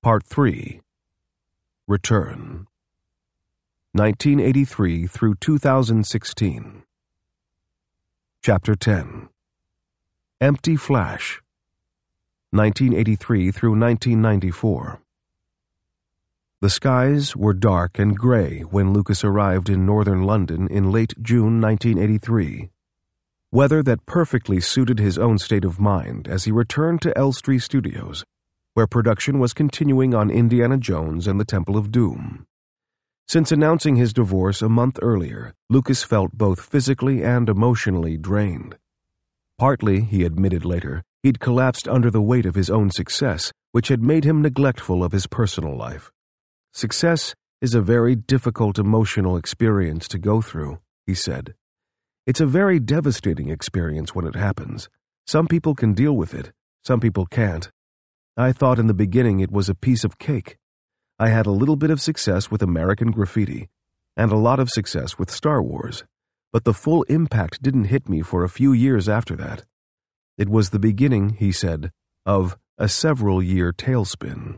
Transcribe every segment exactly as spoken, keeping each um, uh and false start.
Part three. Return. nineteen eighty-three through two thousand sixteen. Chapter ten. Empty Flash. nineteen eighty-three through nineteen ninety-four. The skies were dark and gray when Lucas arrived in northern London in late June nineteen eighty-three. Weather that perfectly suited his own state of mind as he returned to Elstree Studios, where production was continuing on Indiana Jones and the Temple of Doom. Since announcing his divorce a month earlier, Lucas felt both physically and emotionally drained. Partly, he admitted later, he'd collapsed under the weight of his own success, which had made him neglectful of his personal life. Success is a very difficult emotional experience to go through, he said. It's a very devastating experience when it happens. Some people can deal with it, some people can't. I thought in the beginning it was a piece of cake. I had a little bit of success with American Graffiti, and a lot of success with Star Wars, but the full impact didn't hit me for a few years after that. It was the beginning, he said, of a several-year tailspin.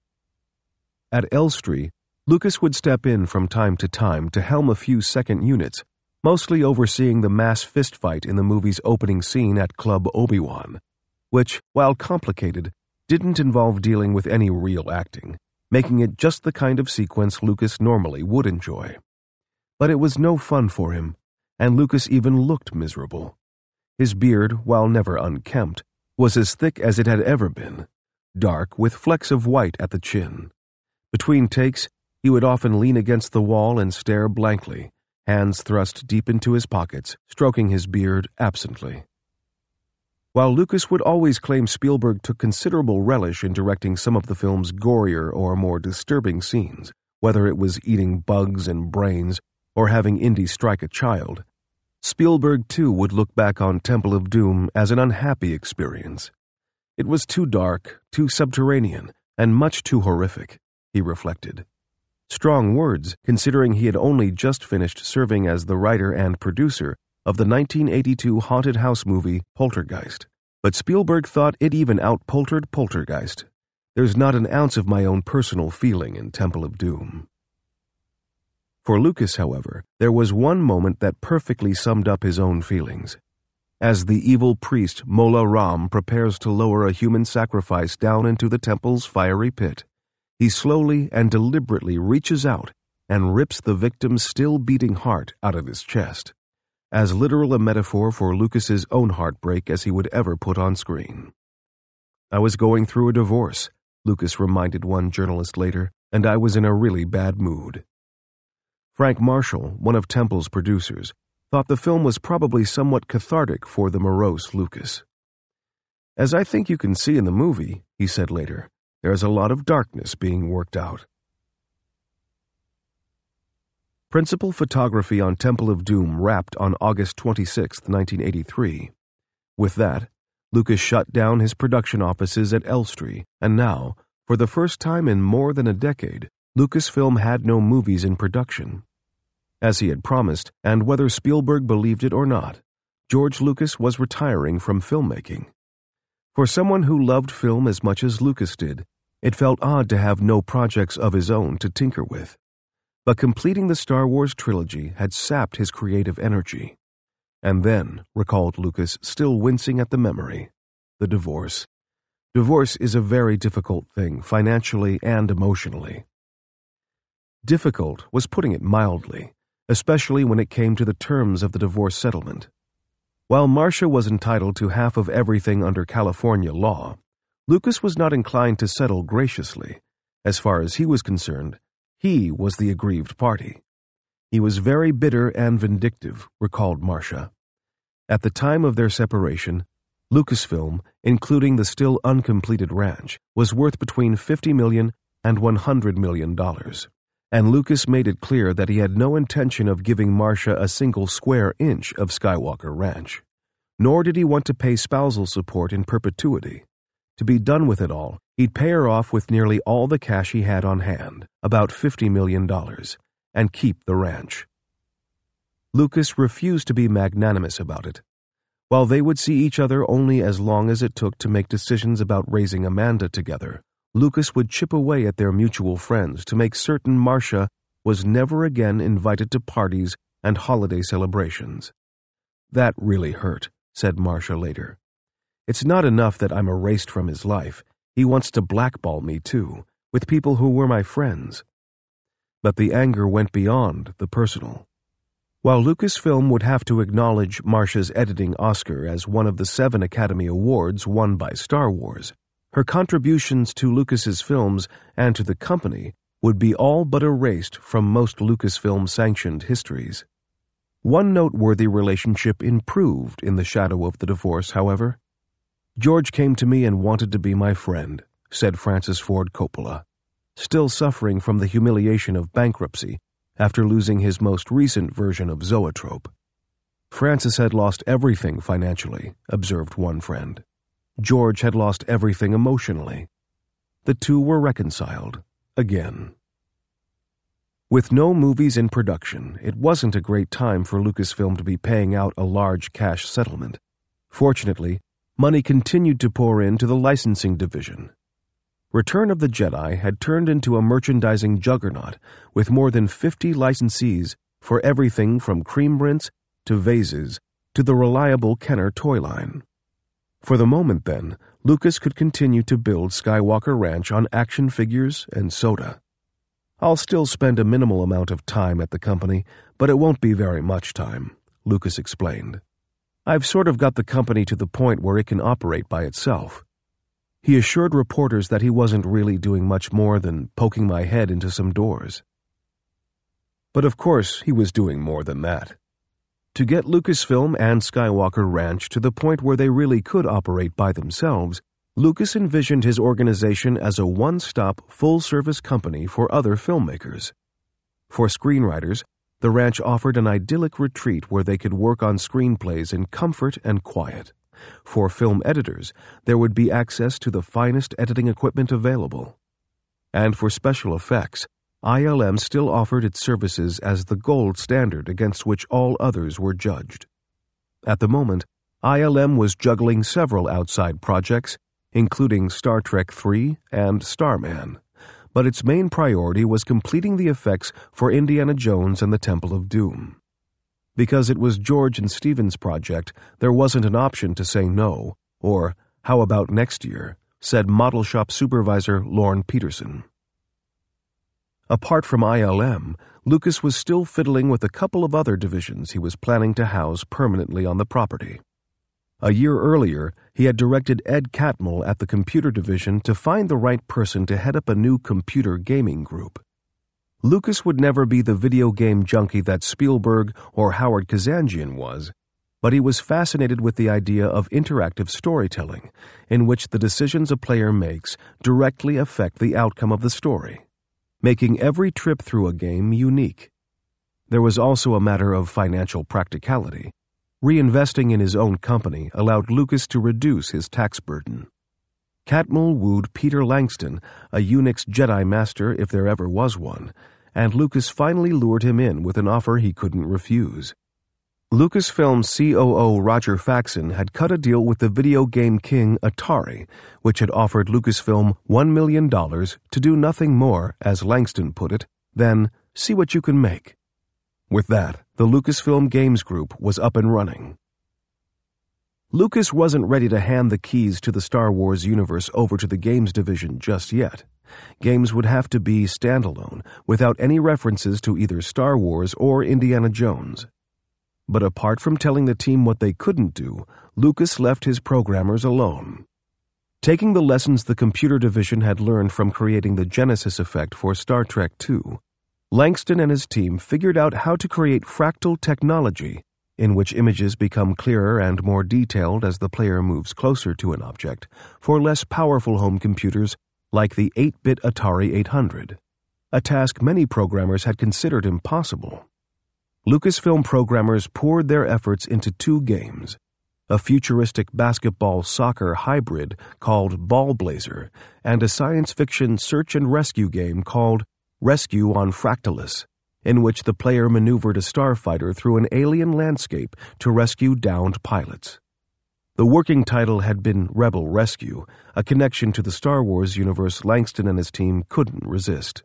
At Elstree, Lucas would step in from time to time to helm a few second units, mostly overseeing the mass fistfight in the movie's opening scene at Club Obi-Wan, which, while complicated, didn't involve dealing with any real acting, making it just the kind of sequence Lucas normally would enjoy. But it was no fun for him, and Lucas even looked miserable. His beard, while never unkempt, was as thick as it had ever been, dark with flecks of white at the chin. Between takes, he would often lean against the wall and stare blankly, hands thrust deep into his pockets, stroking his beard absently. While Lucas would always claim Spielberg took considerable relish in directing some of the film's gorier or more disturbing scenes, whether it was eating bugs and brains or having Indy strike a child, Spielberg too would look back on Temple of Doom as an unhappy experience. It was too dark, too subterranean, and much too horrific, he reflected. Strong words, considering he had only just finished serving as the writer and producer of the nineteen eighty-two haunted house movie Poltergeist. But Spielberg thought it even out-poltered Poltergeist. There's not an ounce of my own personal feeling in Temple of Doom. For Lucas, however, there was one moment that perfectly summed up his own feelings. As the evil priest Mola Ram prepares to lower a human sacrifice down into the temple's fiery pit, he slowly and deliberately reaches out and rips the victim's still-beating heart out of his chest, as literal a metaphor for Lucas's own heartbreak as he would ever put on screen. I was going through a divorce, Lucas reminded one journalist later, and I was in a really bad mood. Frank Marshall, one of Temple's producers, thought the film was probably somewhat cathartic for the morose Lucas. As I think you can see in the movie, he said later, there's a lot of darkness being worked out. Principal photography on Temple of Doom wrapped on August twenty-sixth, nineteen eighty-three. With that, Lucas shut down his production offices at Elstree, and now, for the first time in more than a decade, Lucasfilm had no movies in production. As he had promised, and whether Spielberg believed it or not, George Lucas was retiring from filmmaking. For someone who loved film as much as Lucas did, it felt odd to have no projects of his own to tinker with. But completing the Star Wars trilogy had sapped his creative energy. And then, recalled Lucas, still wincing at the memory, the divorce. Divorce is a very difficult thing, financially and emotionally. Difficult was putting it mildly, especially when it came to the terms of the divorce settlement. While Marcia was entitled to half of everything under California law, Lucas was not inclined to settle graciously. As far as he was concerned, he was the aggrieved party. He was very bitter and vindictive, recalled Marcia. At the time of their separation, Lucasfilm, including the still uncompleted ranch, was worth between fifty million dollars and one hundred million dollars, and Lucas made it clear that he had no intention of giving Marcia a single square inch of Skywalker Ranch, nor did he want to pay spousal support in perpetuity. To be done with it all, he'd pay her off with nearly all the cash he had on hand, about fifty million dollars, and keep the ranch. Lucas refused to be magnanimous about it. While they would see each other only as long as it took to make decisions about raising Amanda together, Lucas would chip away at their mutual friends to make certain Marcia was never again invited to parties and holiday celebrations. "That really hurt," said Marcia later. "It's not enough that I'm erased from his life. He wants to blackball me, too, with people who were my friends." But the anger went beyond the personal. While Lucasfilm would have to acknowledge Marcia's editing Oscar as one of the seven Academy Awards won by Star Wars, her contributions to Lucas's films and to the company would be all but erased from most Lucasfilm-sanctioned histories. One noteworthy relationship improved in the shadow of the divorce, however. "George came to me and wanted to be my friend," said Francis Ford Coppola, still suffering from the humiliation of bankruptcy after losing his most recent version of Zoetrope. "Francis had lost everything financially," observed one friend. "George had lost everything emotionally." The two were reconciled again. With no movies in production, it wasn't a great time for Lucasfilm to be paying out a large cash settlement. Fortunately, money continued to pour into the licensing division. Return of the Jedi had turned into a merchandising juggernaut with more than fifty licensees for everything from cream rinse to vases to the reliable Kenner toy line. For the moment, then, Lucas could continue to build Skywalker Ranch on action figures and soda. "I'll still spend a minimal amount of time at the company, but it won't be very much time," Lucas explained. "I've sort of got the company to the point where it can operate by itself." He assured reporters that he wasn't really doing much more than poking my head into some doors. But of course he was doing more than that. To get Lucasfilm and Skywalker Ranch to the point where they really could operate by themselves, Lucas envisioned his organization as a one-stop, full-service company for other filmmakers. For screenwriters, the ranch offered an idyllic retreat where they could work on screenplays in comfort and quiet. For film editors, there would be access to the finest editing equipment available. And for special effects, I L M still offered its services as the gold standard against which all others were judged. At the moment, I L M was juggling several outside projects, including Star Trek three and Starman, but its main priority was completing the effects for Indiana Jones and the Temple of Doom. Because it was George and Stephen's project, there wasn't an option to say no, or "how about next year," said model shop supervisor Lorne Peterson. Apart from I L M, Lucas was still fiddling with a couple of other divisions he was planning to house permanently on the property. A year earlier, he had directed Ed Catmull at the computer division to find the right person to head up a new computer gaming group. Lucas would never be the video game junkie that Spielberg or Howard Kazanjian was, but he was fascinated with the idea of interactive storytelling, in which the decisions a player makes directly affect the outcome of the story, making every trip through a game unique. There was also a matter of financial practicality. Reinvesting in his own company allowed Lucas to reduce his tax burden. Catmull wooed Peter Langston, a Unix Jedi master if there ever was one, and Lucas finally lured him in with an offer he couldn't refuse. Lucasfilm C O O Roger Faxon had cut a deal with the video game king Atari, which had offered Lucasfilm one million dollars to do nothing more, as Langston put it, than see what you can make. With that, the Lucasfilm Games Group was up and running. Lucas wasn't ready to hand the keys to the Star Wars universe over to the games division just yet. Games would have to be standalone, without any references to either Star Wars or Indiana Jones. But apart from telling the team what they couldn't do, Lucas left his programmers alone. Taking the lessons the computer division had learned from creating the Genesis effect for Star Trek two, Langston and his team figured out how to create fractal technology, in which images become clearer and more detailed as the player moves closer to an object, for less powerful home computers like the eight-bit Atari eight hundred, a task many programmers had considered impossible. Lucasfilm programmers poured their efforts into two games, a futuristic basketball-soccer hybrid called Ball Blazer, and a science-fiction search-and-rescue game called Rescue on Fractalus, in which the player maneuvered a starfighter through an alien landscape to rescue downed pilots. The working title had been Rebel Rescue, a connection to the Star Wars universe Langston and his team couldn't resist.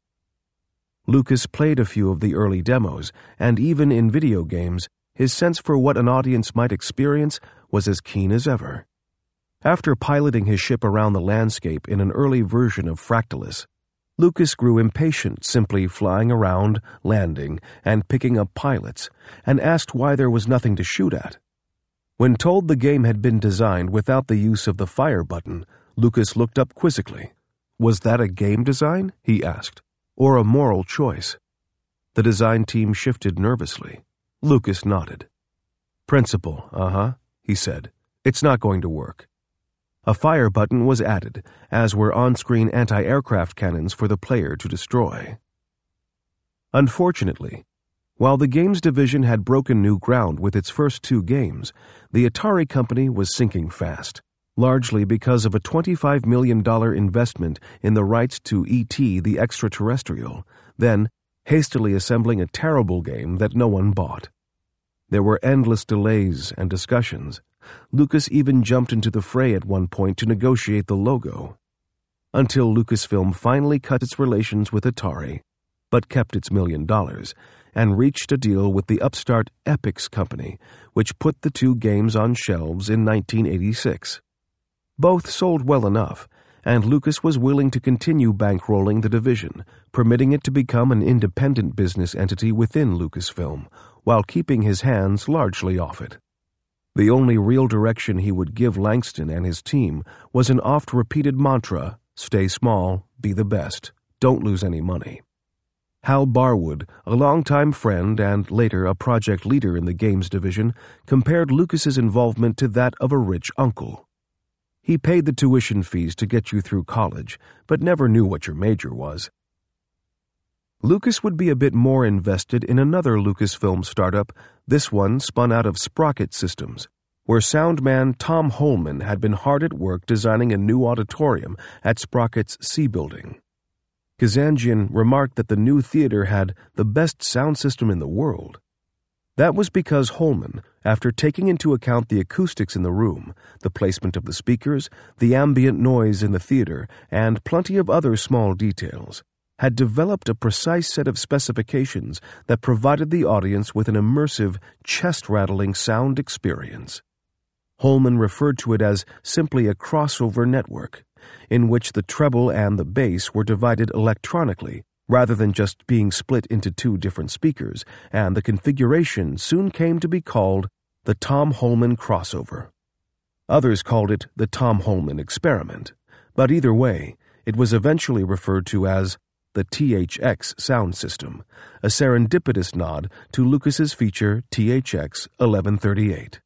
Lucas played a few of the early demos, and even in video games, his sense for what an audience might experience was as keen as ever. After piloting his ship around the landscape in an early version of Fractalus, Lucas grew impatient simply flying around, landing, and picking up pilots, and asked why there was nothing to shoot at. When told the game had been designed without the use of the fire button, Lucas looked up quizzically. Was that a game design, he asked, or a moral choice? The design team shifted nervously. Lucas nodded. Principle, uh-huh, he said. It's not going to work. A fire button was added, as were on-screen anti-aircraft cannons for the player to destroy. Unfortunately, while the games division had broken new ground with its first two games, the Atari company was sinking fast, largely because of a twenty-five million dollars investment in the rights to E T the Extraterrestrial, then hastily assembling a terrible game that no one bought. There were endless delays and discussions. Lucas even jumped into the fray at one point to negotiate the logo, until Lucasfilm finally cut its relations with Atari, but kept its million dollars, and reached a deal with the upstart Epyx company, which put the two games on shelves in nineteen eighty-six. Both sold well enough, and Lucas was willing to continue bankrolling the division, permitting it to become an independent business entity within Lucasfilm, while keeping his hands largely off it. The only real direction he would give Langston and his team was an oft-repeated mantra, stay small, be the best, don't lose any money. Hal Barwood, a longtime friend and later a project leader in the games division, compared Lucas's involvement to that of a rich uncle. He paid the tuition fees to get you through college, but never knew what your major was. Lucas would be a bit more invested in another Lucasfilm startup, this one spun out of Sprocket Systems, where soundman Tom Holman had been hard at work designing a new auditorium at Sprocket's C Building. Kazanjian remarked that the new theater had the best sound system in the world. That was because Holman, after taking into account the acoustics in the room, the placement of the speakers, the ambient noise in the theater, and plenty of other small details, had developed a precise set of specifications that provided the audience with an immersive, chest-rattling sound experience. Holman referred to it as simply a crossover network, in which the treble and the bass were divided electronically rather than just being split into two different speakers, and the configuration soon came to be called the Tom Holman crossover. Others called it the Tom Holman experiment, but either way, it was eventually referred to as the T H X sound system, a serendipitous nod to Lucas's feature T H X eleven thirty-eight.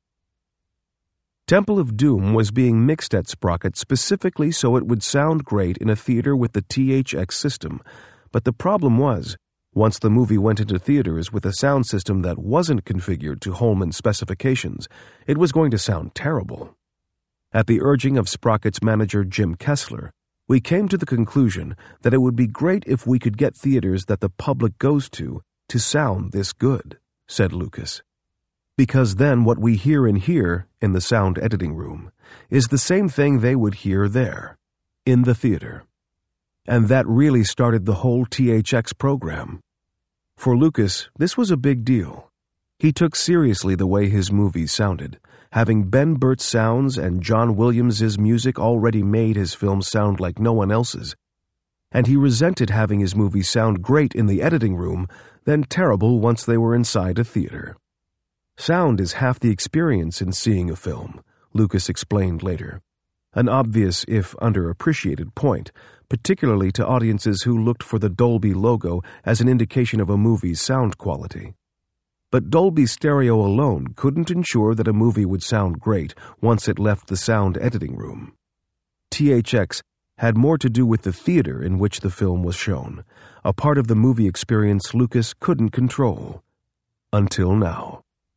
Temple of Doom was being mixed at Sprocket specifically so it would sound great in a theater with the T H X system, but the problem was, once the movie went into theaters with a sound system that wasn't configured to Holman's specifications, it was going to sound terrible. At the urging of Sprocket's manager Jim Kessler, we came to the conclusion that it would be great if we could get theaters that the public goes to to sound this good, said Lucas. Because then what we hear in here, in the sound editing room, is the same thing they would hear there, in the theater. And that really started the whole T H X program. For Lucas, this was a big deal. He took seriously the way his movies sounded, having Ben Burtt's sounds and John Williams's music already made his films sound like no one else's, and he resented having his movies sound great in the editing room, then terrible once they were inside a theater. Sound is half the experience in seeing a film, Lucas explained later, an obvious if underappreciated point, particularly to audiences who looked for the Dolby logo as an indication of a movie's sound quality. But Dolby Stereo alone couldn't ensure that a movie would sound great once it left the sound editing room. T H X had more to do with the theater in which the film was shown, a part of the movie experience Lucas couldn't control. Until now.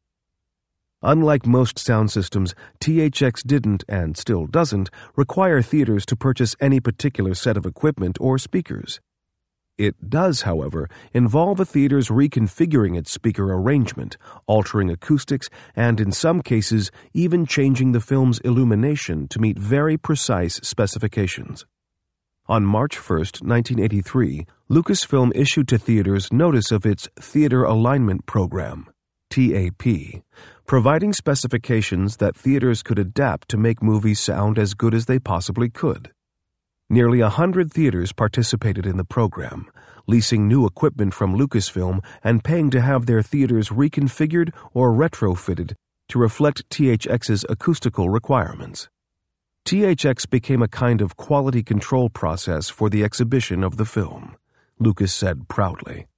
Unlike most sound systems, T H X didn't, and still doesn't, require theaters to purchase any particular set of equipment or speakers. It does, however, involve a theater's reconfiguring its speaker arrangement, altering acoustics, and in some cases even changing the film's illumination to meet very precise specifications. On March first, nineteen eighty-three, Lucasfilm issued to theaters notice of its Theater Alignment Program, T A P, providing specifications that theaters could adapt to make movies sound as good as they possibly could. Nearly a hundred theaters participated in the program, leasing new equipment from Lucasfilm and paying to have their theaters reconfigured or retrofitted to reflect T H X's acoustical requirements. T H X became a kind of quality control process for the exhibition of the film, Lucas said proudly.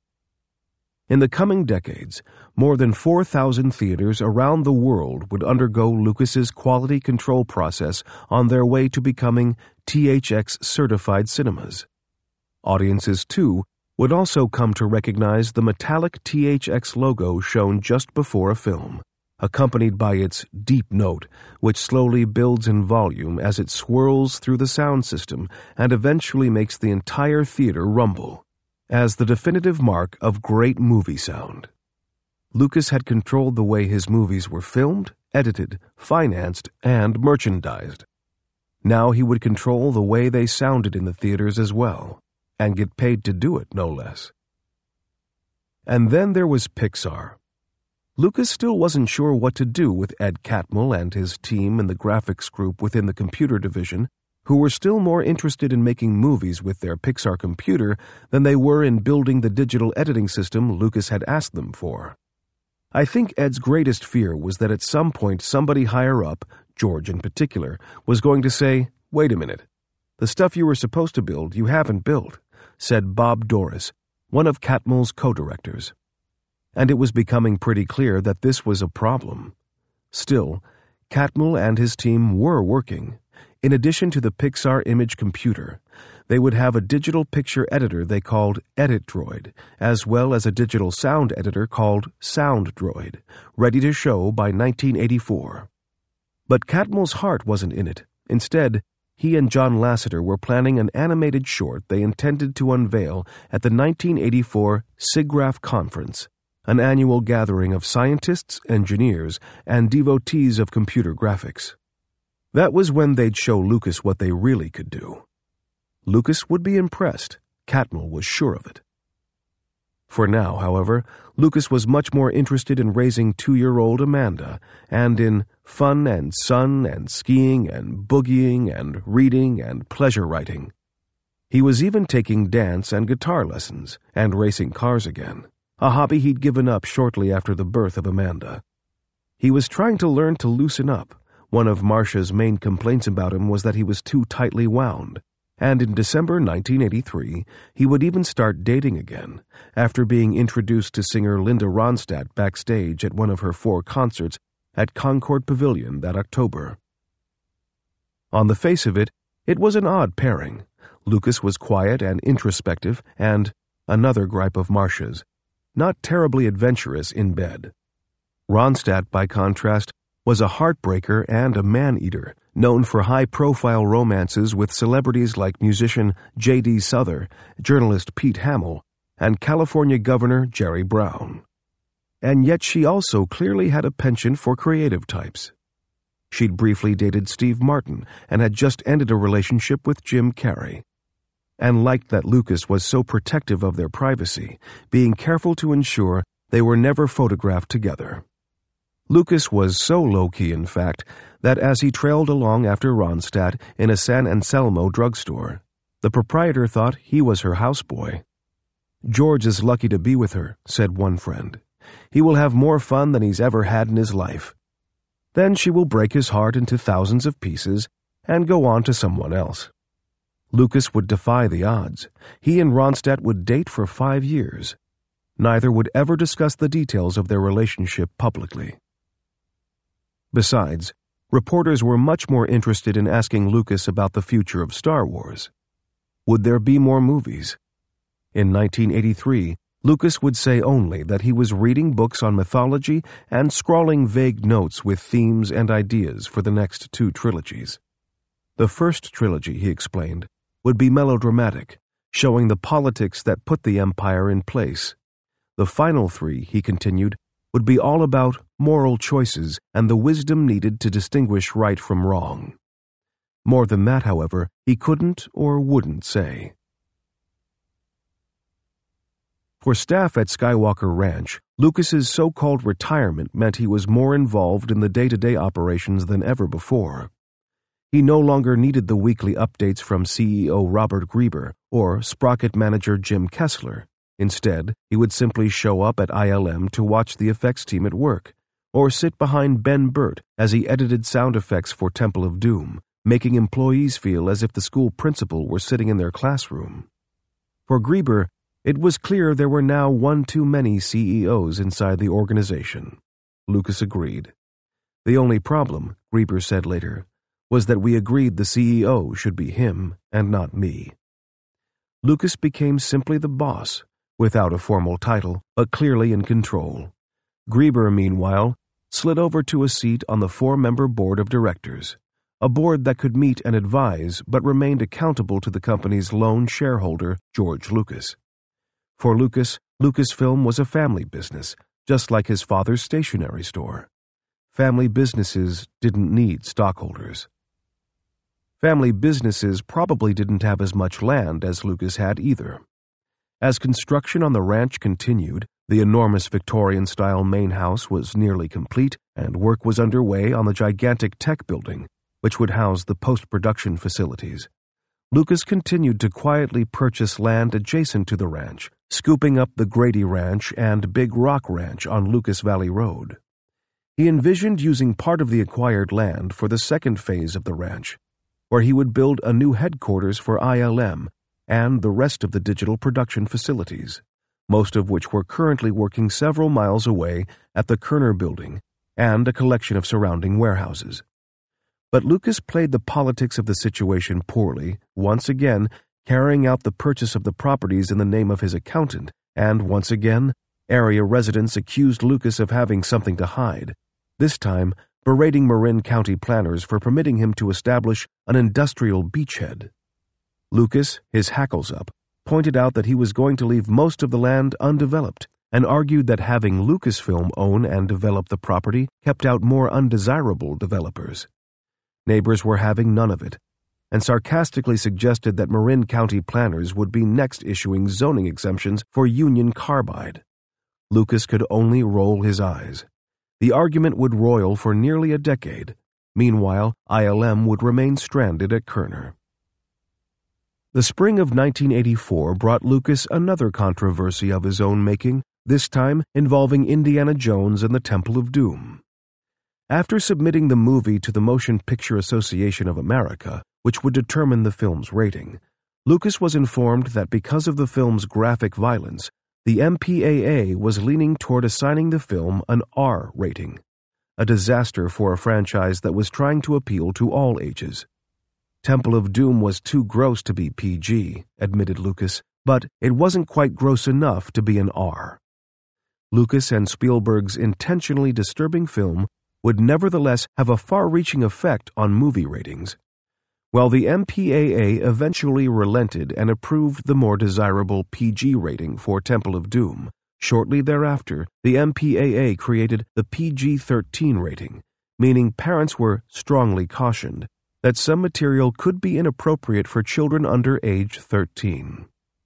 In the coming decades, more than four thousand theaters around the world would undergo Lucas's quality control process on their way to becoming T H X-certified cinemas. Audiences, too, would also come to recognize the metallic T H X logo shown just before a film, accompanied by its deep note, which slowly builds in volume as it swirls through the sound system and eventually makes the entire theater rumble, as the definitive mark of great movie sound. Lucas had controlled the way his movies were filmed, edited, financed, and merchandised. Now he would control the way they sounded in the theaters as well, and get paid to do it, no less. And then there was Pixar. Lucas still wasn't sure what to do with Ed Catmull and his team in the graphics group within the computer division, who were still more interested in making movies with their Pixar computer than they were in building the digital editing system Lucas had asked them for. I think Ed's greatest fear was that at some point somebody higher up, George in particular, was going to say, "Wait a minute. The stuff you were supposed to build, you haven't built," said Bob Doris, one of Catmull's co-directors. And it was becoming pretty clear that this was a problem. Still, Catmull and his team were working. In addition to the Pixar image computer, they would have a digital picture editor they called EditDroid, as well as a digital sound editor called SoundDroid, ready to show by nineteen eighty-four. But Catmull's heart wasn't in it. Instead, he and John Lasseter were planning an animated short they intended to unveil at the nineteen eighty-four SIGGRAPH Conference, an annual gathering of scientists, engineers, and devotees of computer graphics. That was when they'd show Lucas what they really could do. Lucas would be impressed. Catmull was sure of it. For now, however, Lucas was much more interested in raising two-year-old Amanda and in fun and sun and skiing and boogieing and reading and pleasure writing. He was even taking dance and guitar lessons and racing cars again, a hobby he'd given up shortly after the birth of Amanda. He was trying to learn to loosen up. One of Marcia's main complaints about him was that he was too tightly wound, and in December nineteen eighty-three, he would even start dating again, after being introduced to singer Linda Ronstadt backstage at one of her four concerts at Concord Pavilion that October. On the face of it, it was an odd pairing. Lucas was quiet and introspective, and, another gripe of Marcia's, not terribly adventurous in bed. Ronstadt, by contrast, was a heartbreaker and a man-eater, known for high-profile romances with celebrities like musician J D Souther, journalist Pete Hamill, and California Governor Jerry Brown. And yet she also clearly had a penchant for creative types. She'd briefly dated Steve Martin and had just ended a relationship with Jim Carrey, and liked that Lucas was so protective of their privacy, being careful to ensure they were never photographed together. Lucas was so low-key, in fact, that as he trailed along after Ronstadt in a San Anselmo drugstore, the proprietor thought he was her houseboy. "George is lucky to be with her," said one friend. "He will have more fun than he's ever had in his life. Then she will break his heart into thousands of pieces and go on to someone else." Lucas would defy the odds. He and Ronstadt would date for five years. Neither would ever discuss the details of their relationship publicly. Besides, reporters were much more interested in asking Lucas about the future of Star Wars. Would there be more movies? In nineteen eighty-three, Lucas would say only that he was reading books on mythology and scrawling vague notes with themes and ideas for the next two trilogies. The first trilogy, he explained, would be melodramatic, showing the politics that put the empire in place. The final three, he continued, would be all about moral choices and the wisdom needed to distinguish right from wrong. More than that, however, he couldn't or wouldn't say. For staff at Skywalker Ranch, Lucas's so-called retirement meant he was more involved in the day-to-day operations than ever before. He no longer needed the weekly updates from C E O Robert Grieber or Sprocket manager Jim Kessler. Instead, he would simply show up at I L M to watch the effects team at work, or sit behind Ben Burt as he edited sound effects for Temple of Doom, making employees feel as if the school principal were sitting in their classroom. For Grieber, it was clear there were now one too many C E Os inside the organization. Lucas agreed. The only problem, Grieber said later, was that we agreed the C E O should be him and not me. Lucas became simply the boss, without a formal title, but clearly in control. Grieber, meanwhile, slid over to a seat on the four-member board of directors, a board that could meet and advise but remained accountable to the company's lone shareholder, George Lucas. For Lucas, Lucasfilm was a family business, just like his father's stationery store. Family businesses didn't need stockholders. Family businesses probably didn't have as much land as Lucas had either. As construction on the ranch continued, the enormous Victorian-style main house was nearly complete, and work was underway on the gigantic tech building, which would house the post-production facilities. Lucas continued to quietly purchase land adjacent to the ranch, scooping up the Grady Ranch and Big Rock Ranch on Lucas Valley Road. He envisioned using part of the acquired land for the second phase of the ranch, where he would build a new headquarters for I L M and the rest of the digital production facilities, most of which were currently working several miles away at the Kerner Building and a collection of surrounding warehouses. But Lucas played the politics of the situation poorly, once again carrying out the purchase of the properties in the name of his accountant, and once again, area residents accused Lucas of having something to hide, this time berating Marin County planners for permitting him to establish an industrial beachhead. Lucas, his hackles up, pointed out that he was going to leave most of the land undeveloped, and argued that having Lucasfilm own and develop the property kept out more undesirable developers. Neighbors were having none of it, and sarcastically suggested that Marin County planners would be next issuing zoning exemptions for Union Carbide. Lucas could only roll his eyes. The argument would roil for nearly a decade. Meanwhile, I L M would remain stranded at Kerner. The spring of nineteen eighty-four brought Lucas another controversy of his own making, this time involving Indiana Jones and the Temple of Doom. After submitting the movie to the Motion Picture Association of America, which would determine the film's rating, Lucas was informed that because of the film's graphic violence, the M P A A was leaning toward assigning the film an R rating, a disaster for a franchise that was trying to appeal to all ages. Temple of Doom was too gross to be P G, admitted Lucas, but it wasn't quite gross enough to be an R. Lucas and Spielberg's intentionally disturbing film would nevertheless have a far-reaching effect on movie ratings. While the M P A A eventually relented and approved the more desirable P G rating for Temple of Doom, shortly thereafter, the M P A A created the P G thirteen rating, meaning parents were strongly cautioned that some material could be inappropriate for children under age thirteen.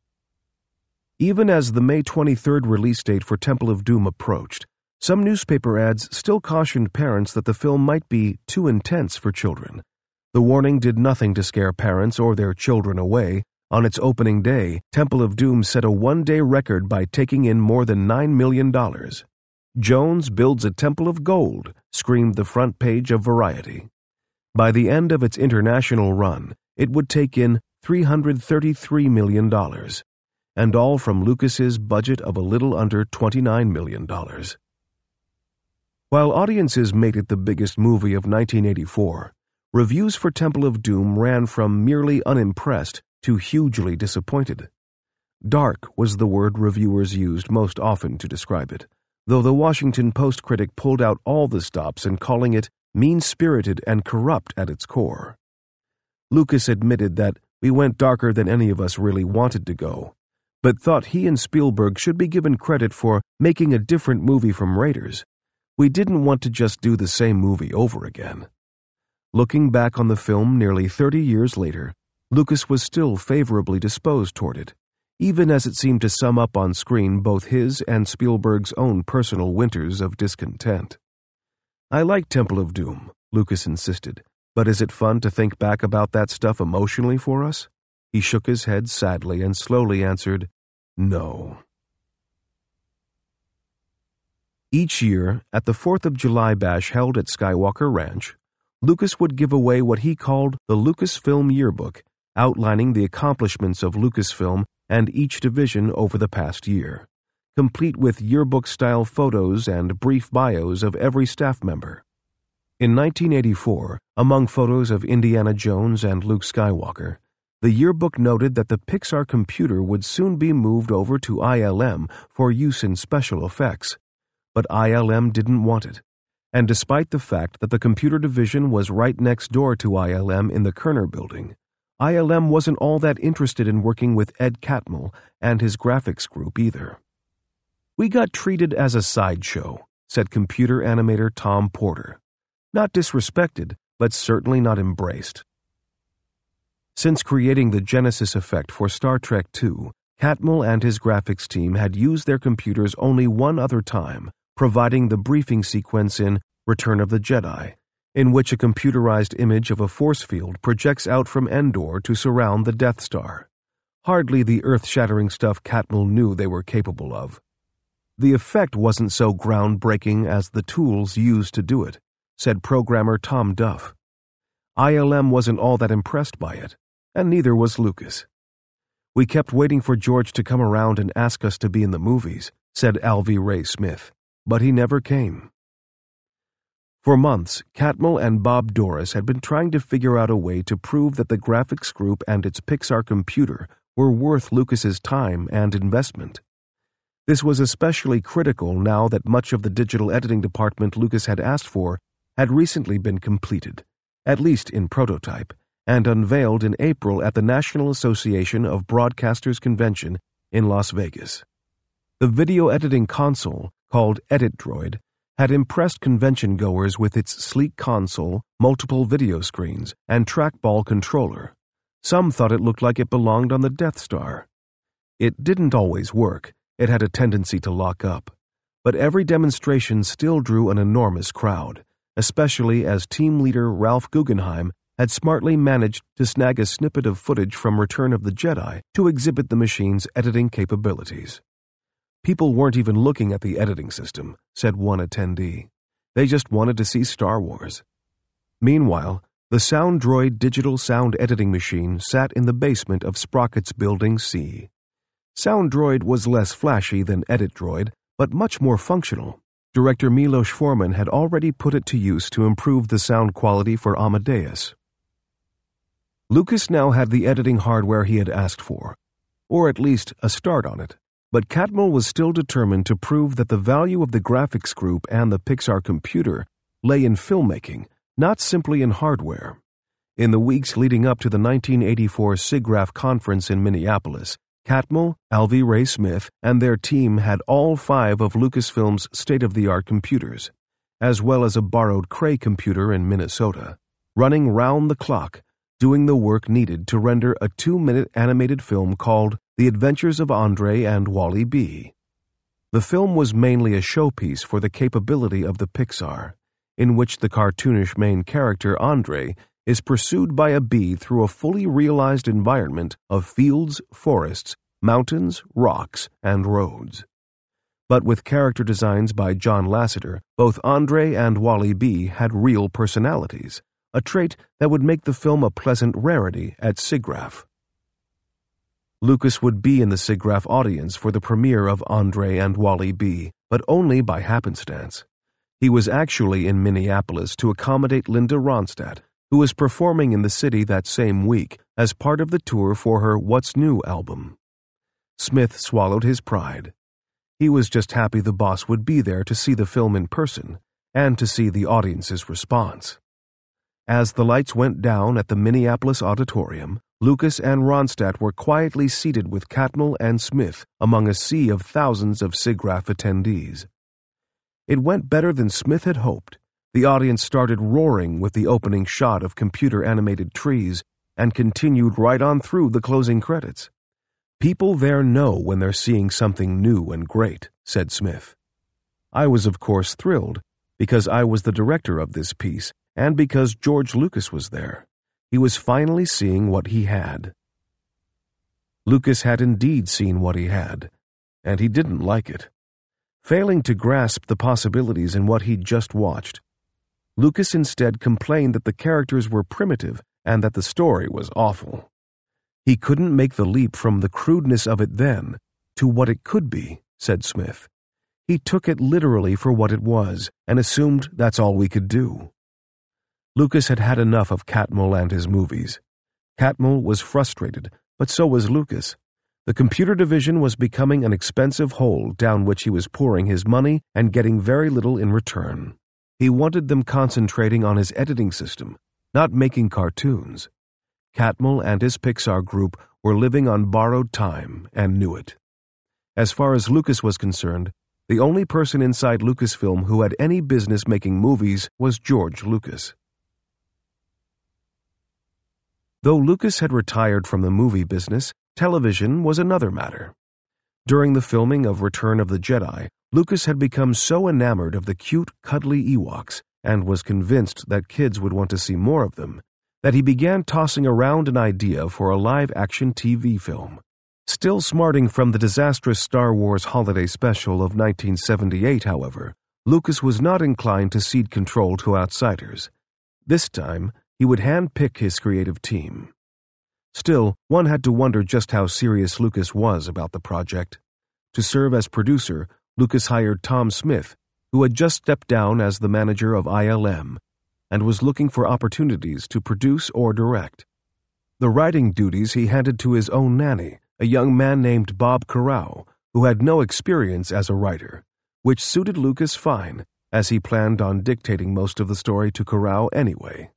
Even as the May twenty-third release date for Temple of Doom approached, some newspaper ads still cautioned parents that the film might be too intense for children. The warning did nothing to scare parents or their children away. On its opening day, Temple of Doom set a one-day record by taking in more than nine million dollars. Jones builds a temple of gold, screamed the front page of Variety. By the end of its international run, it would take in three hundred thirty-three million dollars, and all from Lucas's budget of a little under twenty-nine million dollars. While audiences made it the biggest movie of nineteen eighty-four, reviews for Temple of Doom ran from merely unimpressed to hugely disappointed. Dark was the word reviewers used most often to describe it, though the Washington Post critic pulled out all the stops in calling it mean-spirited and corrupt at its core. Lucas admitted that We went darker than any of us really wanted to go, but thought he and Spielberg should be given credit for making a different movie from Raiders. We didn't want to just do the same movie over again. Looking back on the film nearly thirty years later, Lucas was still favorably disposed toward it, even as it seemed to sum up on screen both his and Spielberg's own personal winters of discontent. "I like Temple of Doom," Lucas insisted, "but is it fun to think back about that stuff emotionally for us?" He shook his head sadly and slowly answered, "No." Each year, at the fourth of July bash held at Skywalker Ranch, Lucas would give away what he called the Lucasfilm Yearbook, outlining the accomplishments of Lucasfilm and each division over the past year, complete with yearbook-style photos and brief bios of every staff member. In nineteen eighty-four, among photos of Indiana Jones and Luke Skywalker, the yearbook noted that the Pixar computer would soon be moved over to I L M for use in special effects, but I L M didn't want it. And despite the fact that the computer division was right next door to I L M in the Kerner building, I L M wasn't all that interested in working with Ed Catmull and his graphics group either. "We got treated as a sideshow," said computer animator Tom Porter. "Not disrespected, but certainly not embraced." Since creating the Genesis effect for Star Trek two, Catmull and his graphics team had used their computers only one other time, providing the briefing sequence in Return of the Jedi, in which a computerized image of a force field projects out from Endor to surround the Death Star. Hardly the earth-shattering stuff Catmull knew they were capable of. The effect wasn't so groundbreaking as the tools used to do it, said programmer Tom Duff. I L M wasn't all that impressed by it, and neither was Lucas. "We kept waiting for George to come around and ask us to be in the movies," said Alvy Ray Smith, "but he never came." For months, Catmull and Bob Doris had been trying to figure out a way to prove that the graphics group and its Pixar computer were worth Lucas's time and investment. This was especially critical now that much of the digital editing department Lucas had asked for had recently been completed, at least in prototype, and unveiled in April at the National Association of Broadcasters Convention in Las Vegas. The video editing console, called EditDroid, had impressed convention-goers with its sleek console, multiple video screens, and trackball controller. Some thought it looked like it belonged on the Death Star. It didn't always work. It had a tendency to lock up. But every demonstration still drew an enormous crowd, especially as team leader Ralph Guggenheim had smartly managed to snag a snippet of footage from Return of the Jedi to exhibit the machine's editing capabilities. "People weren't even looking at the editing system," said one attendee. "They just wanted to see Star Wars." Meanwhile, the SoundDroid digital sound editing machine sat in the basement of Sprocket's Building C. SoundDroid was less flashy than EditDroid, but much more functional. Director Milos Forman had already put it to use to improve the sound quality for Amadeus. Lucas now had the editing hardware he had asked for, or at least a start on it, but Catmull was still determined to prove that the value of the graphics group and the Pixar computer lay in filmmaking, not simply in hardware. In the weeks leading up to the nineteen eighty-four SIGGRAPH conference in Minneapolis, Catmull, Alvy Ray Smith, and their team had all five of Lucasfilm's state-of-the-art computers, as well as a borrowed Cray computer in Minnesota, running round the clock, doing the work needed to render a two-minute animated film called The Adventures of Andre and Wally B. The film was mainly a showpiece for the capability of the Pixar, in which the cartoonish main character Andre is pursued by a bee through a fully realized environment of fields, forests, mountains, rocks, and roads. But with character designs by John Lasseter, both Andre and Wally B had real personalities, a trait that would make the film a pleasant rarity at SIGGRAPH. Lucas would be in the SIGGRAPH audience for the premiere of Andre and Wally B, but only by happenstance. He was actually in Minneapolis to accommodate Linda Ronstadt, who was performing in the city that same week as part of the tour for her What's New album. Smith swallowed his pride. He was just happy the boss would be there to see the film in person and to see the audience's response. As the lights went down at the Minneapolis auditorium, Lucas and Ronstadt were quietly seated with Catmull and Smith among a sea of thousands of SIGGRAPH attendees. It went better than Smith had hoped. The audience started roaring with the opening shot of computer-animated trees and continued right on through the closing credits. "People there know when they're seeing something new and great," said Smith. I was, of course, thrilled, because I was the director of this piece and because George Lucas was there. He was finally seeing what he had. Lucas had indeed seen what he had, and he didn't like it. Failing to grasp the possibilities in what he'd just watched, Lucas instead complained that the characters were primitive and that the story was awful. He couldn't make the leap from the crudeness of it then to what it could be, said Smith. He took it literally for what it was and assumed that's all we could do. Lucas had had enough of Catmull and his movies. Catmull was frustrated, but so was Lucas. The computer division was becoming an expensive hole down which he was pouring his money and getting very little in return. He wanted them concentrating on his editing system, not making cartoons. Catmull and his Pixar group were living on borrowed time and knew it. As far as Lucas was concerned, the only person inside Lucasfilm who had any business making movies was George Lucas. Though Lucas had retired from the movie business, television was another matter. During the filming of Return of the Jedi, Lucas had become so enamored of the cute, cuddly Ewoks and was convinced that kids would want to see more of them, that he began tossing around an idea for a live-action T V film. Still smarting from the disastrous Star Wars holiday special of nineteen seventy-eight, however, Lucas was not inclined to cede control to outsiders. This time, he would hand-pick his creative team. Still, one had to wonder just how serious Lucas was about the project. To serve as producer, Lucas hired Tom Smith, who had just stepped down as the manager of I L M, and was looking for opportunities to produce or direct. The writing duties he handed to his own nanny, a young man named Bob Carrao, who had no experience as a writer, which suited Lucas fine, as he planned on dictating most of the story to Carrao anyway.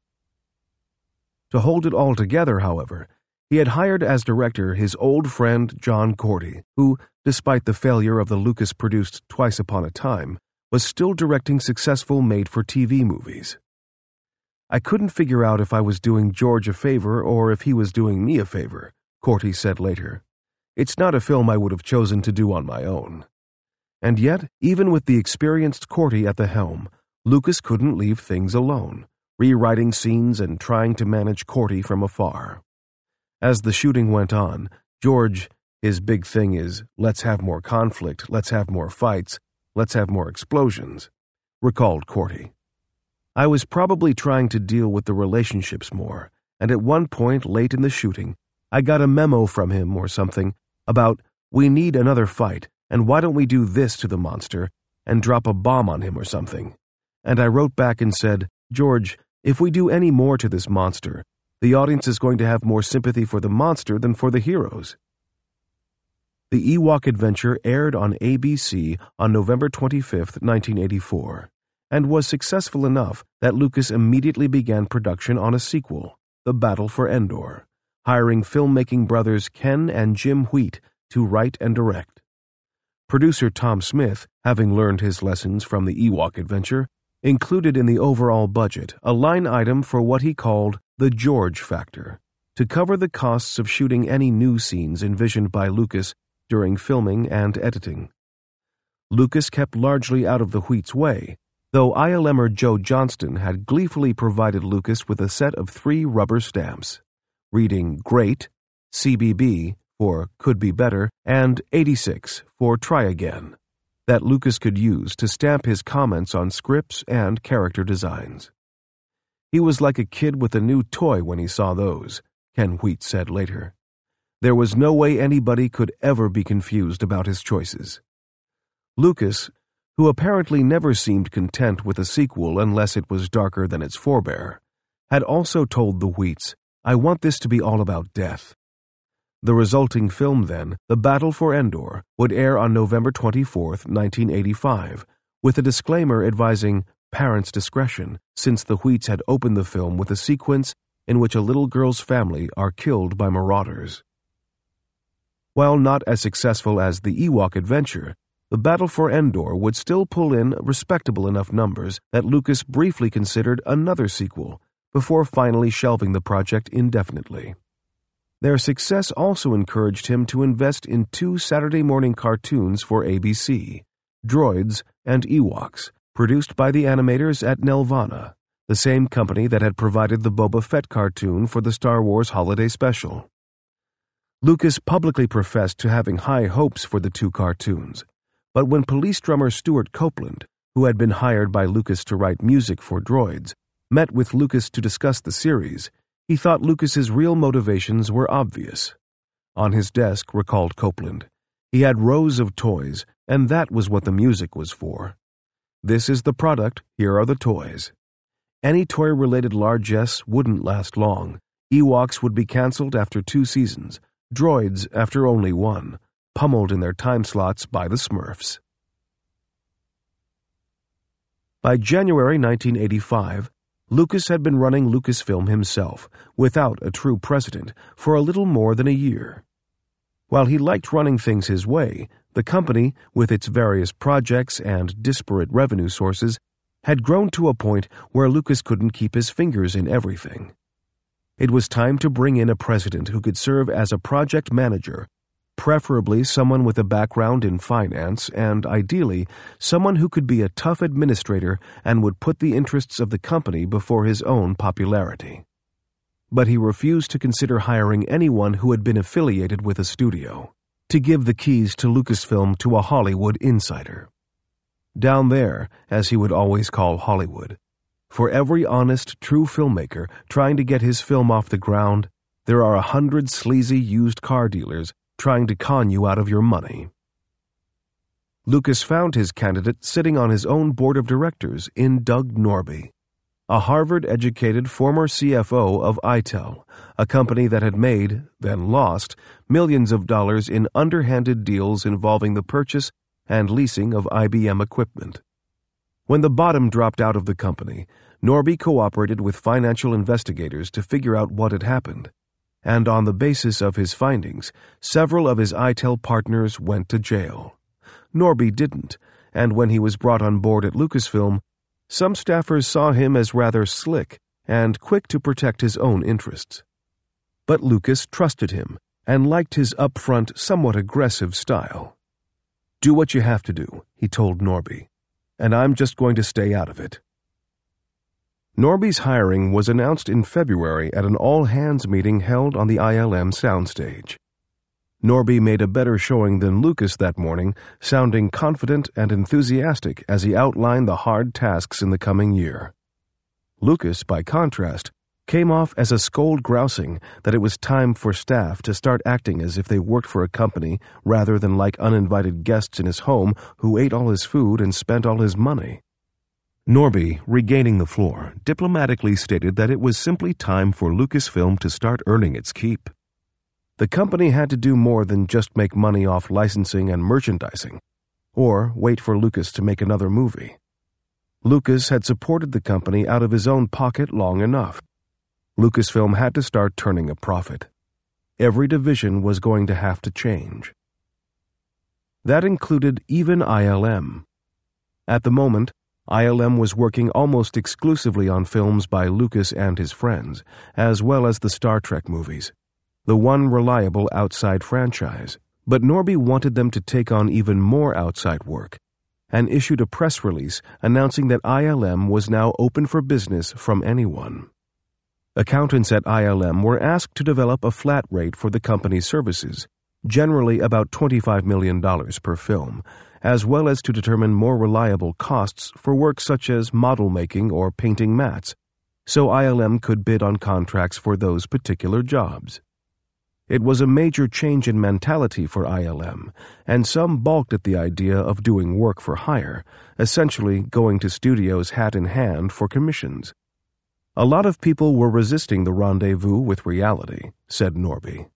To hold it all together, however, he had hired as director his old friend John Cordy, who, despite the failure of the Lucas-produced Twice Upon a Time, was still directing successful made-for-T V movies. I couldn't figure out if I was doing George a favor or if he was doing me a favor, Cordy said later. It's not a film I would have chosen to do on my own. And yet, even with the experienced Cordy at the helm, Lucas couldn't leave things alone, rewriting scenes and trying to manage Cordy from afar. As the shooting went on, George, his big thing is, let's have more conflict, let's have more fights, let's have more explosions, recalled Cordy. I was probably trying to deal with the relationships more, and at one point late in the shooting, I got a memo from him or something about, we need another fight, and why don't we do this to the monster, and drop a bomb on him or something. And I wrote back and said, George, if we do any more to this monster, the audience is going to have more sympathy for the monster than for the heroes. The Ewok Adventure aired on A B C on November twenty-fifth, nineteen eighty-four, and was successful enough that Lucas immediately began production on a sequel, The Battle for Endor, hiring filmmaking brothers Ken and Jim Wheat to write and direct. Producer Tom Smith, having learned his lessons from the Ewok Adventure, included in the overall budget a line item for what he called the George factor, to cover the costs of shooting any new scenes envisioned by Lucas during filming and editing. Lucas kept largely out of the Wheat's way, though I L M er Joe Johnston had gleefully provided Lucas with a set of three rubber stamps, reading Great, C B B for Could Be Better, and eighty-six for Try Again, that Lucas could use to stamp his comments on scripts and character designs. He was like a kid with a new toy when he saw those, Ken Wheat said later. There was no way anybody could ever be confused about his choices. Lucas, who apparently never seemed content with a sequel unless it was darker than its forebear, had also told the Wheats, I want this to be all about death. The resulting film, then, The Battle for Endor, would air on November twenty-fourth, nineteen eighty-five, with a disclaimer advising parents' discretion, since the Wheats had opened the film with a sequence in which a little girl's family are killed by marauders. While not as successful as the Ewok adventure, The Battle for Endor would still pull in respectable enough numbers that Lucas briefly considered another sequel before finally shelving the project indefinitely. Their success also encouraged him to invest in two Saturday morning cartoons for A B C, Droids and Ewoks, produced by the animators at Nelvana, the same company that had provided the Boba Fett cartoon for the Star Wars Holiday Special. Lucas publicly professed to having high hopes for the two cartoons, but when police drummer Stuart Copeland, who had been hired by Lucas to write music for Droids, met with Lucas to discuss the series, he thought Lucas's real motivations were obvious. On his desk, recalled Copeland, he had rows of toys, and that was what the music was for. This is the product, here are the toys. Any toy-related largesse wouldn't last long. Ewoks would be cancelled after two seasons, Droids after only one, pummeled in their time slots by the Smurfs. By January nineteen eighty-five, Lucas had been running Lucasfilm himself, without a true president, for a little more than a year. While he liked running things his way, the company, with its various projects and disparate revenue sources, had grown to a point where Lucas couldn't keep his fingers in everything. It was time to bring in a president who could serve as a project manager, preferably someone with a background in finance and, ideally, someone who could be a tough administrator and would put the interests of the company before his own popularity. But he refused to consider hiring anyone who had been affiliated with a studio, to give the keys to Lucasfilm to a Hollywood insider. Down there, as he would always call Hollywood, for every honest, true filmmaker trying to get his film off the ground, there are a hundred sleazy used car dealers trying to con you out of your money. Lucas found his candidate sitting on his own board of directors in Doug Norby, a Harvard-educated former C F O of Itel, a company that had made, then lost, millions of dollars in underhanded deals involving the purchase and leasing of I B M equipment. When the bottom dropped out of the company, Norby cooperated with financial investigators to figure out what had happened, and on the basis of his findings, several of his Itel partners went to jail. Norby didn't, and when he was brought on board at Lucasfilm, some staffers saw him as rather slick and quick to protect his own interests. But Lucas trusted him and liked his upfront, somewhat aggressive style. "Do what you have to do," he told Norby, "and I'm just going to stay out of it." Norby's hiring was announced in February at an all-hands meeting held on the I L M soundstage. Norby made a better showing than Lucas that morning, sounding confident and enthusiastic as he outlined the hard tasks in the coming year. Lucas, by contrast, came off as a scold grousing that it was time for staff to start acting as if they worked for a company rather than like uninvited guests in his home who ate all his food and spent all his money. Norby, regaining the floor, diplomatically stated that it was simply time for Lucasfilm to start earning its keep. The company had to do more than just make money off licensing and merchandising, or wait for Lucas to make another movie. Lucas had supported the company out of his own pocket long enough. Lucasfilm had to start turning a profit. Every division was going to have to change. That included even I L M. At the moment, I L M was working almost exclusively on films by Lucas and his friends, as well as the Star Trek movies, the one reliable outside franchise. But Norby wanted them to take on even more outside work, and issued a press release announcing that I L M was now open for business from anyone. Accountants at I L M were asked to develop a flat rate for the company's services, generally about twenty-five million dollars per film, as well as to determine more reliable costs for work such as model making or painting mats, so I L M could bid on contracts for those particular jobs. It was a major change in mentality for I L M, and some balked at the idea of doing work for hire, essentially going to studios hat in hand for commissions. A lot of people were resisting the rendezvous with reality, said Norby.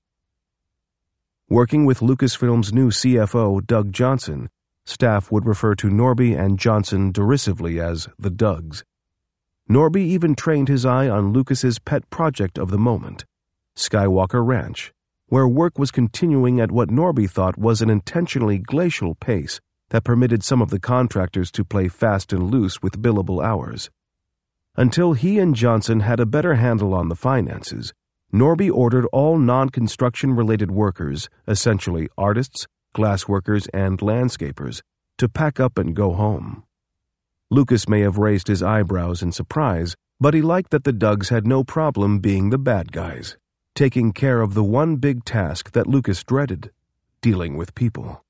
Working with Lucasfilm's new C F O, Doug Johnson, staff would refer to Norby and Johnson derisively as the Dougs. Norby even trained his eye on Lucas's pet project of the moment, Skywalker Ranch, where work was continuing at what Norby thought was an intentionally glacial pace that permitted some of the contractors to play fast and loose with billable hours. Until he and Johnson had a better handle on the finances, Norby ordered all non-construction-related workers, essentially artists, glassworkers, and landscapers, to pack up and go home. Lucas may have raised his eyebrows in surprise, but he liked that the Duggs had no problem being the bad guys, taking care of the one big task that Lucas dreaded, dealing with people.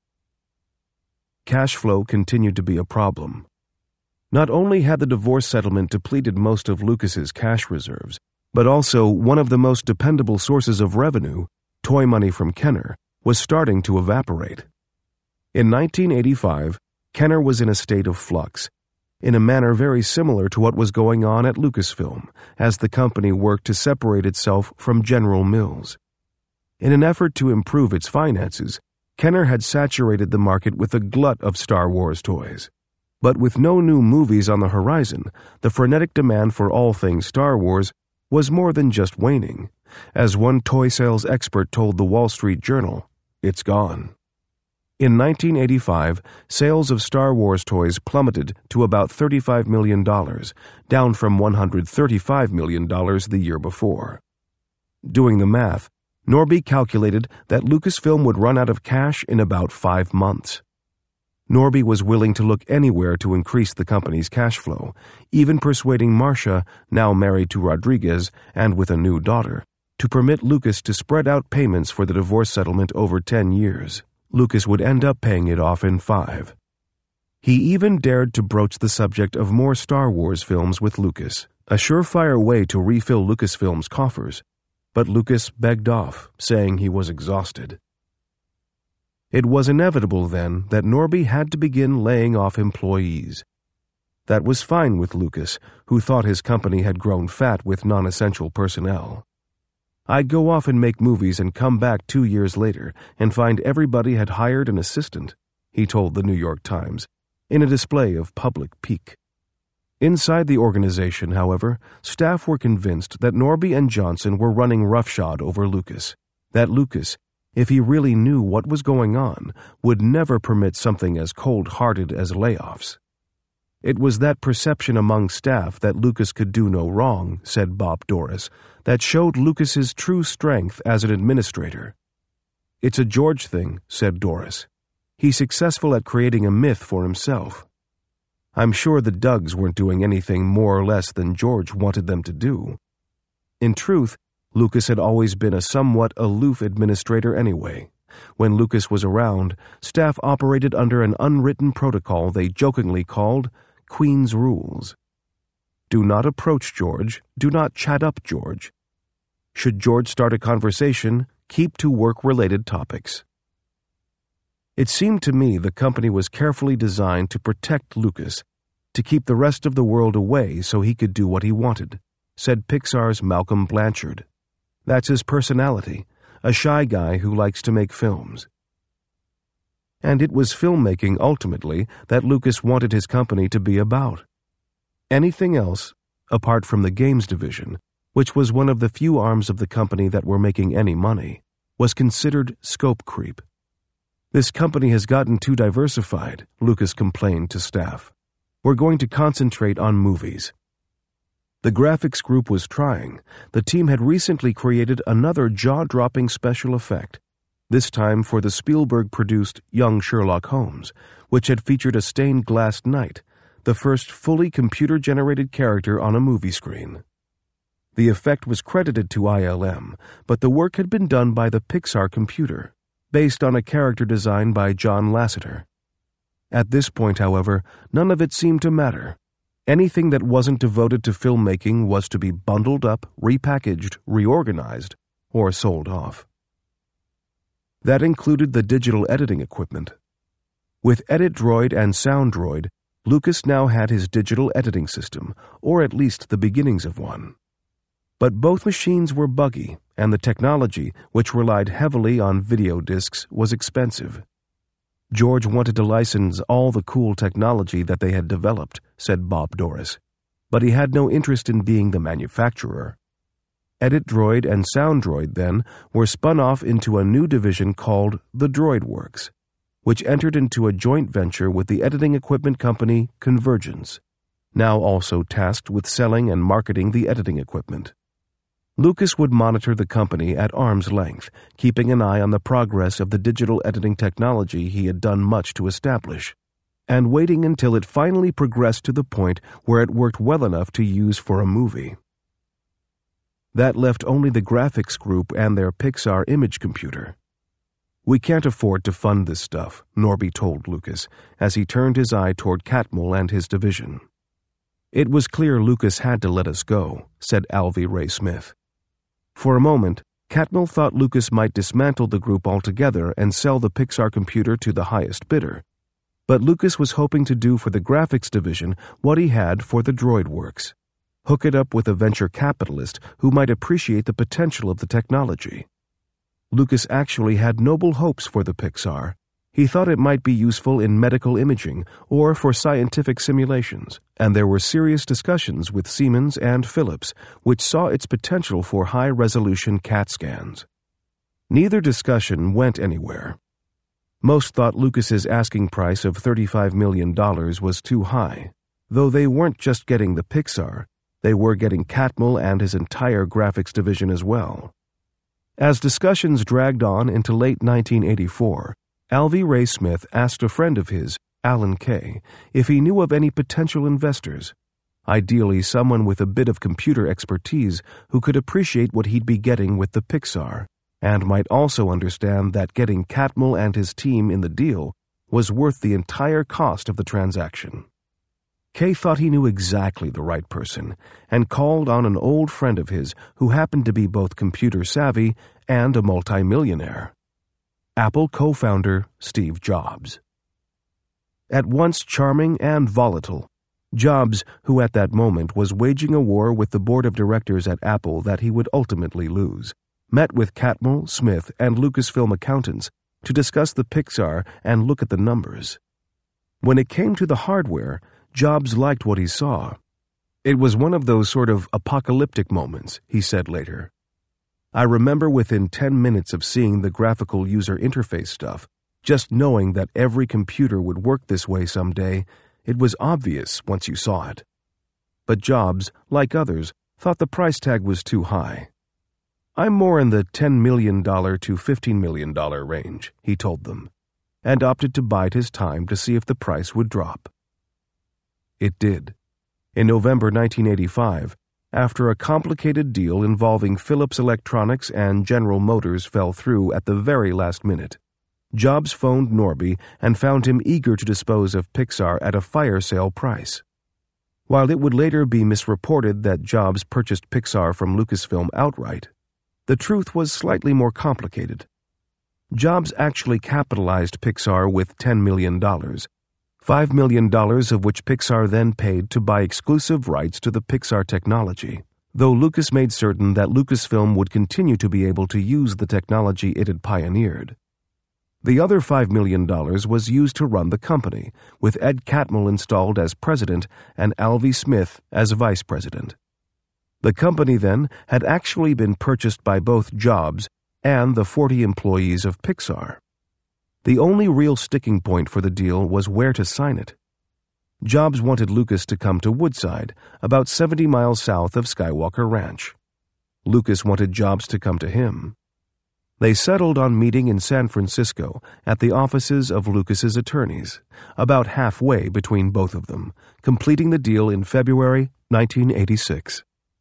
Cash flow continued to be a problem. Not only had the divorce settlement depleted most of Lucas's cash reserves, but also one of the most dependable sources of revenue, toy money from Kenner, was starting to evaporate. In nineteen eighty-five, Kenner was in a state of flux, in a manner very similar to what was going on at Lucasfilm, as the company worked to separate itself from General Mills. In an effort to improve its finances, Kenner had saturated the market with a glut of Star Wars toys. But with no new movies on the horizon, the frenetic demand for all things Star Wars was more than just waning. As one toy sales expert told the Wall Street Journal, "It's gone." In nineteen eighty-five, sales of Star Wars toys plummeted to about thirty-five million dollars, down from one hundred thirty-five million dollars the year before. Doing the math, Norby calculated that Lucasfilm would run out of cash in about five months. Norby was willing to look anywhere to increase the company's cash flow, even persuading Marcia, now married to Rodriguez and with a new daughter, to permit Lucas to spread out payments for the divorce settlement over ten years. Lucas would end up paying it off in five. He even dared to broach the subject of more Star Wars films with Lucas, a surefire way to refill Lucasfilm's coffers, but Lucas begged off, saying he was exhausted. It was inevitable, then, that Norby had to begin laying off employees. That was fine with Lucas, who thought his company had grown fat with non-essential personnel. "I'd go off and make movies and come back two years later and find everybody had hired an assistant," he told the New York Times, in a display of public pique. Inside the organization, however, staff were convinced that Norby and Johnson were running roughshod over Lucas, that Lucas, if he really knew what was going on, would never permit something as cold-hearted as layoffs. It was that perception among staff that Lucas could do no wrong, said Bob Doris, that showed Lucas's true strength as an administrator. "It's a George thing," said Doris. "He's successful at creating a myth for himself. I'm sure the Duggs weren't doing anything more or less than George wanted them to do." In truth, Lucas had always been a somewhat aloof administrator anyway. When Lucas was around, staff operated under an unwritten protocol they jokingly called Queen's Rules. Do not approach George, do not chat up George. Should George start a conversation, keep to work-related topics. It seemed to me the company was carefully designed to protect Lucas, to keep the rest of the world away so he could do what he wanted, said Pixar's Malcolm Blanchard. That's his personality, a shy guy who likes to make films. And it was filmmaking, ultimately, that Lucas wanted his company to be about. Anything else, apart from the games division, which was one of the few arms of the company that were making any money, was considered scope creep. "This company has gotten too diversified," Lucas complained to staff. "We're going to concentrate on movies." The graphics group was trying. The team had recently created another jaw-dropping special effect, this time for the Spielberg-produced Young Sherlock Holmes, which had featured a stained glass knight, the first fully computer-generated character on a movie screen. The effect was credited to I L M, but the work had been done by the Pixar computer, based on a character design by John Lasseter. At this point, however, none of it seemed to matter. Anything that wasn't devoted to filmmaking was to be bundled up, repackaged, reorganized, or sold off. That included the digital editing equipment. With EditDroid and SoundDroid, Lucas now had his digital editing system, or at least the beginnings of one. But both machines were buggy, and the technology, which relied heavily on video discs, was expensive. George wanted to license all the cool technology that they had developed, said Bob Doris. but he had no interest in being the manufacturer. EditDroid and SoundDroid, then, were spun off into a new division called the DroidWorks, which entered into a joint venture with the editing equipment company Convergence, now also tasked with selling and marketing the editing equipment. Lucas would monitor the company at arm's length, keeping an eye on the progress of the digital editing technology he had done much to establish, and waiting until it finally progressed to the point where it worked well enough to use for a movie. That left only the graphics group and their Pixar image computer. "We can't afford to fund this stuff," Norby told Lucas, as he turned his eye toward Catmull and his division. "It was clear Lucas had to let us go," said Alvy Ray Smith. For a moment, Catmull thought Lucas might dismantle the group altogether and sell the Pixar computer to the highest bidder. But Lucas was hoping to do for the graphics division what he had for the DroidWorks: hook it up with a venture capitalist who might appreciate the potential of the technology. Lucas actually had noble hopes for the Pixar. He thought it might be useful in medical imaging or for scientific simulations, and there were serious discussions with Siemens and Philips, which saw its potential for high-resolution CAT scans. Neither discussion went anywhere. Most thought Lucas's asking price of thirty-five million dollars was too high, though they weren't just getting the Pixar. They were getting Catmull and his entire graphics division as well. As discussions dragged on into late nineteen eighty-four, Alvy Ray Smith asked a friend of his, Alan Kay, if he knew of any potential investors, ideally someone with a bit of computer expertise who could appreciate what he'd be getting with the Pixar, and might also understand that getting Catmull and his team in the deal was worth the entire cost of the transaction. Kay thought he knew exactly the right person, and called on an old friend of his who happened to be both computer-savvy and a multimillionaire: Apple co-founder Steve Jobs. At once charming and volatile, Jobs, who at that moment was waging a war with the board of directors at Apple that he would ultimately lose, met with Catmull, Smith, and Lucasfilm accountants to discuss the Pixar and look at the numbers. When it came to the hardware, Jobs liked what he saw. "It was one of those sort of apocalyptic moments," he said later. "I remember within ten minutes of seeing the graphical user interface stuff, just knowing that every computer would work this way someday, it was obvious once you saw it." But Jobs, like others, thought the price tag was too high. "I'm more in the ten million dollars to fifteen million dollars range," he told them, and opted to bide his time to see if the price would drop. It did. In November nineteen eighty-five, after a complicated deal involving Philips Electronics and General Motors fell through at the very last minute, Jobs phoned Norby and found him eager to dispose of Pixar at a fire sale price. While it would later be misreported that Jobs purchased Pixar from Lucasfilm outright, the truth was slightly more complicated. Jobs actually capitalized Pixar with ten million dollars, five million dollars of which Pixar then paid to buy exclusive rights to the Pixar technology, though Lucas made certain that Lucasfilm would continue to be able to use the technology it had pioneered. The other five million dollars was used to run the company, with Ed Catmull installed as president and Alvy Smith as vice president. The company, then, had actually been purchased by both Jobs and the forty employees of Pixar. The only real sticking point for the deal was where to sign it. Jobs wanted Lucas to come to Woodside, about seventy miles south of Skywalker Ranch. Lucas wanted Jobs to come to him. They settled on meeting in San Francisco at the offices of Lucas's attorneys, about halfway between both of them, completing the deal in February nineteen eighty-six.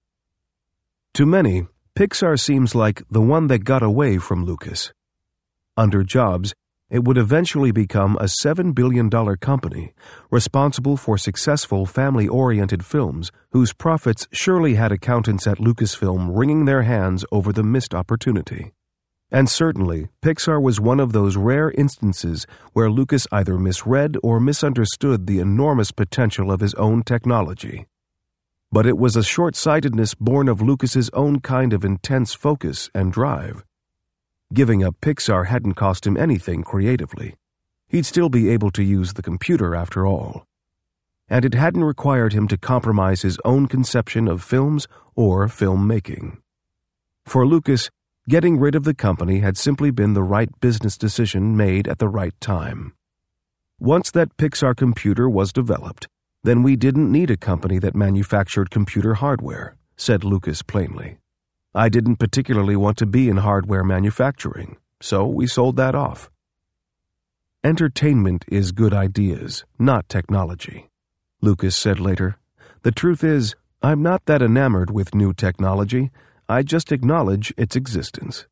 To many, Pixar seems like the one that got away from Lucas. Under Jobs, it would eventually become a seven billion dollars company, responsible for successful family-oriented films whose profits surely had accountants at Lucasfilm wringing their hands over the missed opportunity. And certainly, Pixar was one of those rare instances where Lucas either misread or misunderstood the enormous potential of his own technology. But it was a short-sightedness born of Lucas's own kind of intense focus and drive. Giving up Pixar hadn't cost him anything creatively. He'd still be able to use the computer after all. and it hadn't required him to compromise his own conception of films or filmmaking. For Lucas, getting rid of the company had simply been the right business decision made at the right time. Once that Pixar computer was developed, then we didn't need a company that manufactured computer hardware, said Lucas plainly. I didn't particularly want to be in hardware manufacturing, so we sold that off. Entertainment is good ideas, not technology, Lucas said later. The truth is, I'm not that enamored with new technology. I just acknowledge its existence.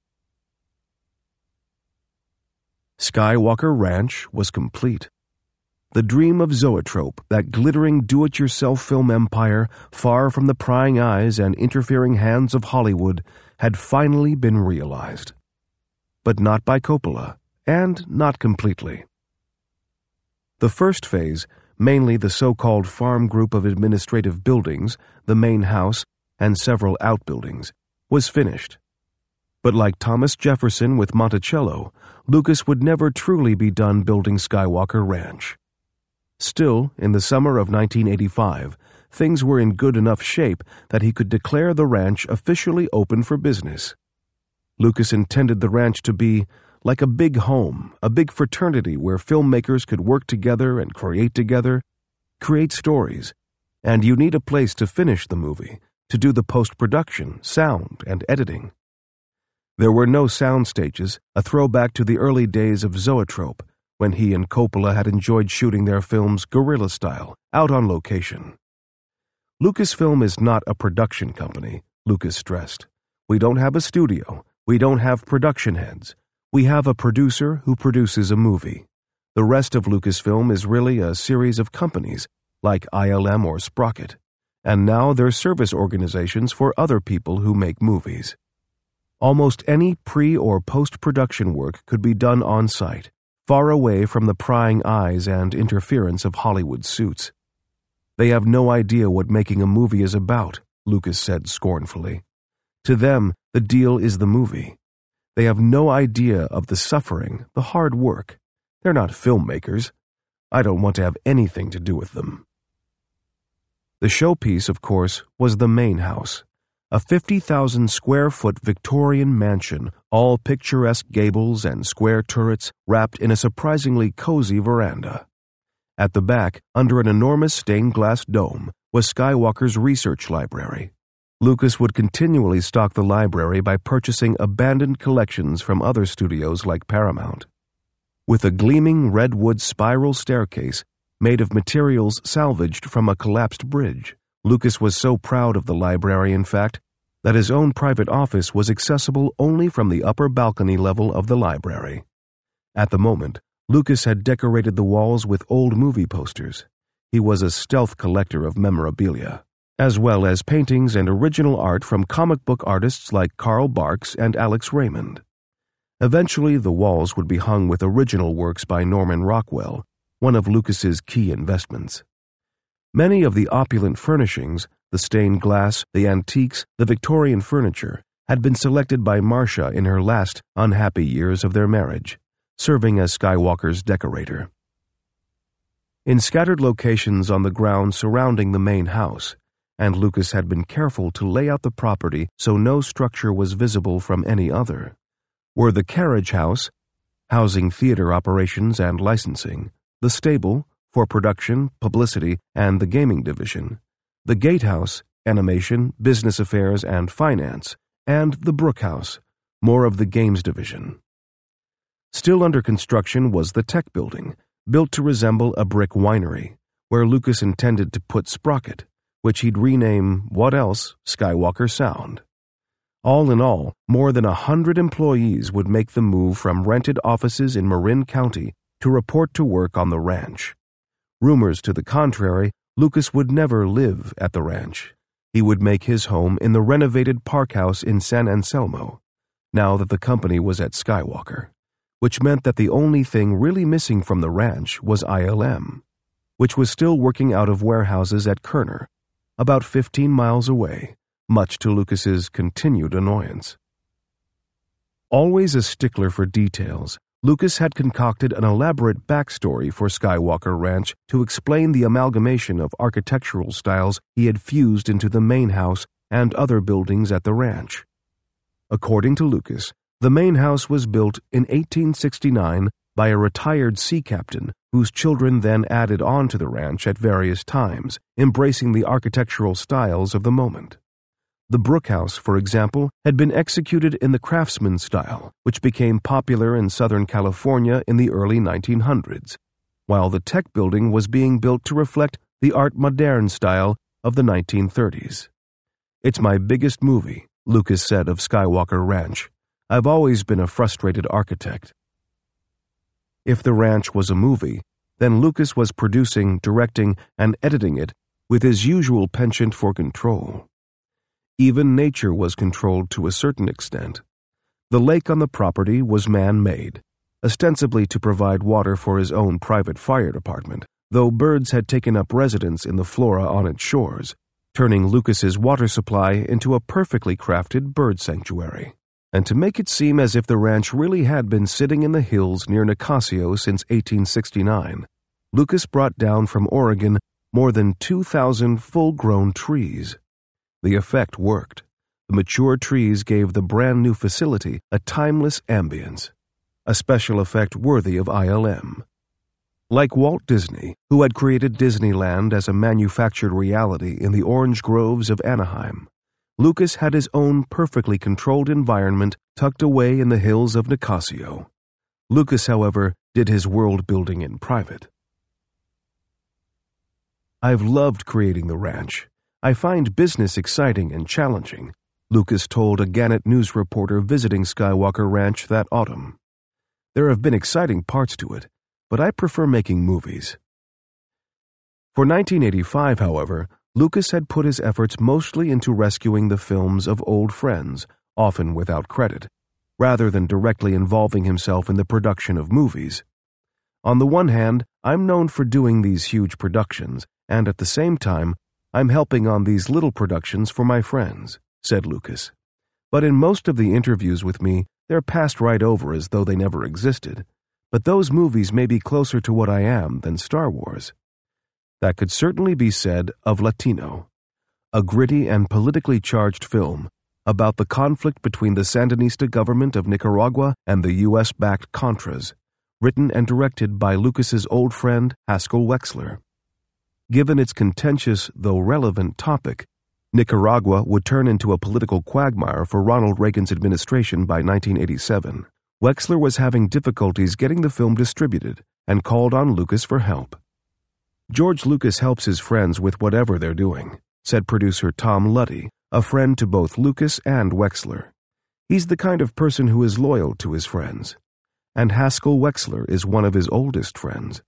Skywalker Ranch was complete. The dream of Zoetrope, that glittering do-it-yourself film empire far from the prying eyes and interfering hands of Hollywood, had finally been realized. But not by Coppola, and not completely. The first phase, mainly the so-called farm group of administrative buildings, the main house, and several outbuildings, was finished. But like Thomas Jefferson with Monticello, Lucas would never truly be done building Skywalker Ranch. Still, in the summer of nineteen eighty-five, things were in good enough shape that he could declare the ranch officially open for business. Lucas intended the ranch to be like a big home, a big fraternity where filmmakers could work together and create together, create stories, and you need a place to finish the movie, to do the post-production, sound, and editing. There were no sound stages, a throwback to the early days of Zoetrope, when he and Coppola had enjoyed shooting their films guerrilla style, out on location. Lucasfilm is not a production company, Lucas stressed. We don't have a studio. We don't have production heads. We have a producer who produces a movie. The rest of Lucasfilm is really a series of companies, like I L M or Sprocket, and now they're service organizations for other people who make movies. Almost any pre- or post-production work could be done on-site, far away from the prying eyes and interference of Hollywood suits. They have no idea what making a movie is about, Lucas said scornfully. To them, the deal is the movie. They have no idea of the suffering, the hard work. They're not filmmakers. I don't want to have anything to do with them. The showpiece, of course, was the main house, a fifty thousand square foot Victorian mansion, all picturesque gables and square turrets wrapped in a surprisingly cozy veranda. At the back, under an enormous stained glass dome, was Skywalker's research library. Lucas would continually stock the library by purchasing abandoned collections from other studios like Paramount. With a gleaming redwood spiral staircase made of materials salvaged from a collapsed bridge, Lucas was so proud of the library, in fact, that his own private office was accessible only from the upper balcony level of the library. At the moment, Lucas had decorated the walls with old movie posters. He was a stealth collector of memorabilia, as well as paintings and original art from comic book artists like Carl Barks and Alex Raymond. Eventually, the walls would be hung with original works by Norman Rockwell, one of Lucas's key investments. Many of the opulent furnishings, the stained glass, the antiques, the Victorian furniture, had been selected by Marcia in her last unhappy years of their marriage, serving as Skywalker's decorator. In scattered locations on the ground surrounding the main house, and Lucas had been careful to lay out the property so no structure was visible from any other, were the carriage house, housing theater operations and licensing, the stable, for production, publicity, and the gaming division, the gatehouse, animation, business affairs, and finance, and the Brookhouse, more of the games division. Still under construction was the tech building, built to resemble a brick winery, where Lucas intended to put Sprocket, which he'd rename, what else, Skywalker Sound. All in all, more than a hundred employees would make the move from rented offices in Marin County to report to work on the ranch. Rumors to the contrary, Lucas would never live at the ranch. He would make his home in the renovated park house in San Anselmo, now that the company was at Skywalker, which meant that the only thing really missing from the ranch was I L M, which was still working out of warehouses at Kerner, about fifteen miles away, much to Lucas's continued annoyance. Always a stickler for details, Lucas had concocted an elaborate backstory for Skywalker Ranch to explain the amalgamation of architectural styles he had fused into the main house and other buildings at the ranch. According to Lucas, the main house was built in eighteen sixty-nine by a retired sea captain whose children then added on to the ranch at various times, embracing the architectural styles of the moment. The Brook House, for example, had been executed in the Craftsman style, which became popular in Southern California in the early nineteen hundreds, while the Tech Building was being built to reflect the Art Moderne style of the nineteen thirties. "It's my biggest movie," Lucas said of Skywalker Ranch. "I've always been a frustrated architect." If the ranch was a movie, then Lucas was producing, directing, and editing it with his usual penchant for control. Even nature was controlled to a certain extent. The lake on the property was man-made, ostensibly to provide water for his own private fire department, though birds had taken up residence in the flora on its shores, turning Lucas's water supply into a perfectly crafted bird sanctuary. And to make it seem as if the ranch really had been sitting in the hills near Nicasio since eighteen sixty-nine, Lucas brought down from Oregon more than two thousand full-grown trees. The effect worked. The mature trees gave the brand-new facility a timeless ambience, a special effect worthy of I L M. Like Walt Disney, who had created Disneyland as a manufactured reality in the orange groves of Anaheim, Lucas had his own perfectly controlled environment tucked away in the hills of Nicasio. Lucas, however, did his world-building in private. "I've loved creating the ranch. I find business exciting and challenging," Lucas told a Gannett News reporter visiting Skywalker Ranch that autumn. "There have been exciting parts to it, but I prefer making movies." For nineteen eighty-five, however, Lucas had put his efforts mostly into rescuing the films of old friends, often without credit, rather than directly involving himself in the production of movies. "On the one hand, I'm known for doing these huge productions, and at the same time, I'm helping on these little productions for my friends," said Lucas. "But in most of the interviews with me, they're passed right over as though they never existed. But those movies may be closer to what I am than Star Wars." That could certainly be said of Latino, a gritty and politically charged film about the conflict between the Sandinista government of Nicaragua and the U S-backed Contras, written and directed by Lucas's old friend Haskell Wexler. Given its contentious, though relevant, topic, Nicaragua would turn into a political quagmire for Ronald Reagan's administration by nineteen eighty-seven. Wexler was having difficulties getting the film distributed and called on Lucas for help. "George Lucas helps his friends with whatever they're doing," said producer Tom Luddy, a friend to both Lucas and Wexler. "He's the kind of person who is loyal to his friends. And Haskell Wexler is one of his oldest friends."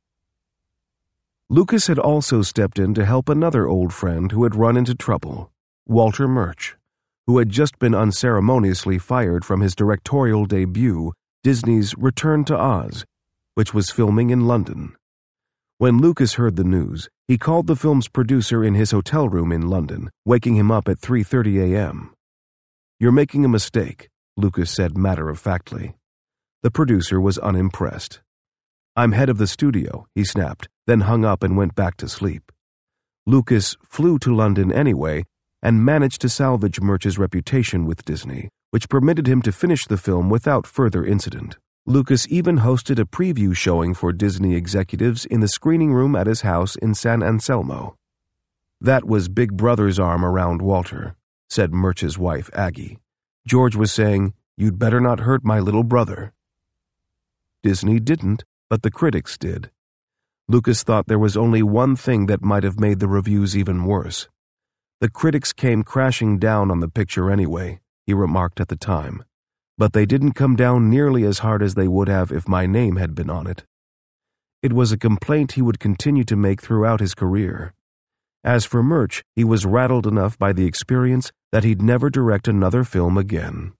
Lucas had also stepped in to help another old friend who had run into trouble, Walter Murch, who had just been unceremoniously fired from his directorial debut, Disney's Return to Oz, which was filming in London. When Lucas heard the news, he called the film's producer in his hotel room in London, waking him up at three thirty a.m. "You're making a mistake," Lucas said matter-of-factly. The producer was unimpressed. "I'm head of the studio," he snapped, then hung up and went back to sleep. Lucas flew to London anyway and managed to salvage Murch's reputation with Disney, which permitted him to finish the film without further incident. Lucas even hosted a preview showing for Disney executives in the screening room at his house in San Anselmo. "That was Big Brother's arm around Walter," said Murch's wife, Aggie. "George was saying, 'You'd better not hurt my little brother.'" Disney didn't, but the critics did. Lucas thought there was only one thing that might have made the reviews even worse. "The critics came crashing down on the picture anyway," he remarked at the time. "But they didn't come down nearly as hard as they would have if my name had been on it." It was a complaint he would continue to make throughout his career. As for Murch, he was rattled enough by the experience that he'd never direct another film again.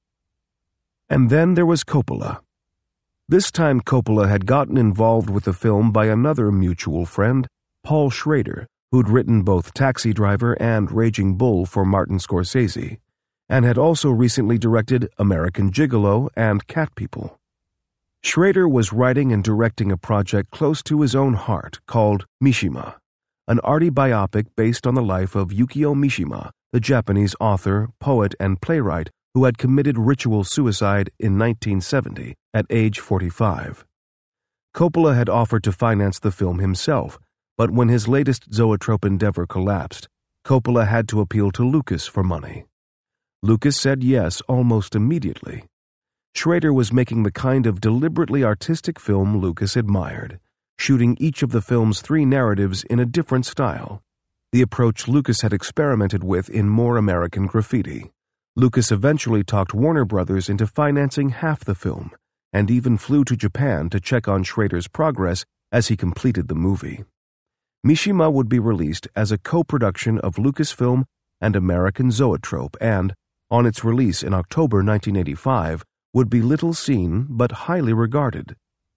And then there was Coppola. This time Coppola had gotten involved with the film by another mutual friend, Paul Schrader, who'd written both Taxi Driver and Raging Bull for Martin Scorsese, and had also recently directed American Gigolo and Cat People. Schrader was writing and directing a project close to his own heart called Mishima, an arty biopic based on the life of Yukio Mishima, the Japanese author, poet, and playwright who had committed ritual suicide in nineteen seventy at age forty-five. Coppola had offered to finance the film himself, but when his latest zoetrope endeavor collapsed, Coppola had to appeal to Lucas for money. Lucas said yes almost immediately. Schrader was making the kind of deliberately artistic film Lucas admired, shooting each of the film's three narratives in a different style, the approach Lucas had experimented with in More American Graffiti. Lucas eventually talked Warner Brothers into financing half the film, and even flew to Japan to check on Schrader's progress as he completed the movie. Mishima would be released as a co-production of Lucasfilm and American Zoetrope and, on its release in October nineteen eighty-five, would be little seen but highly regarded.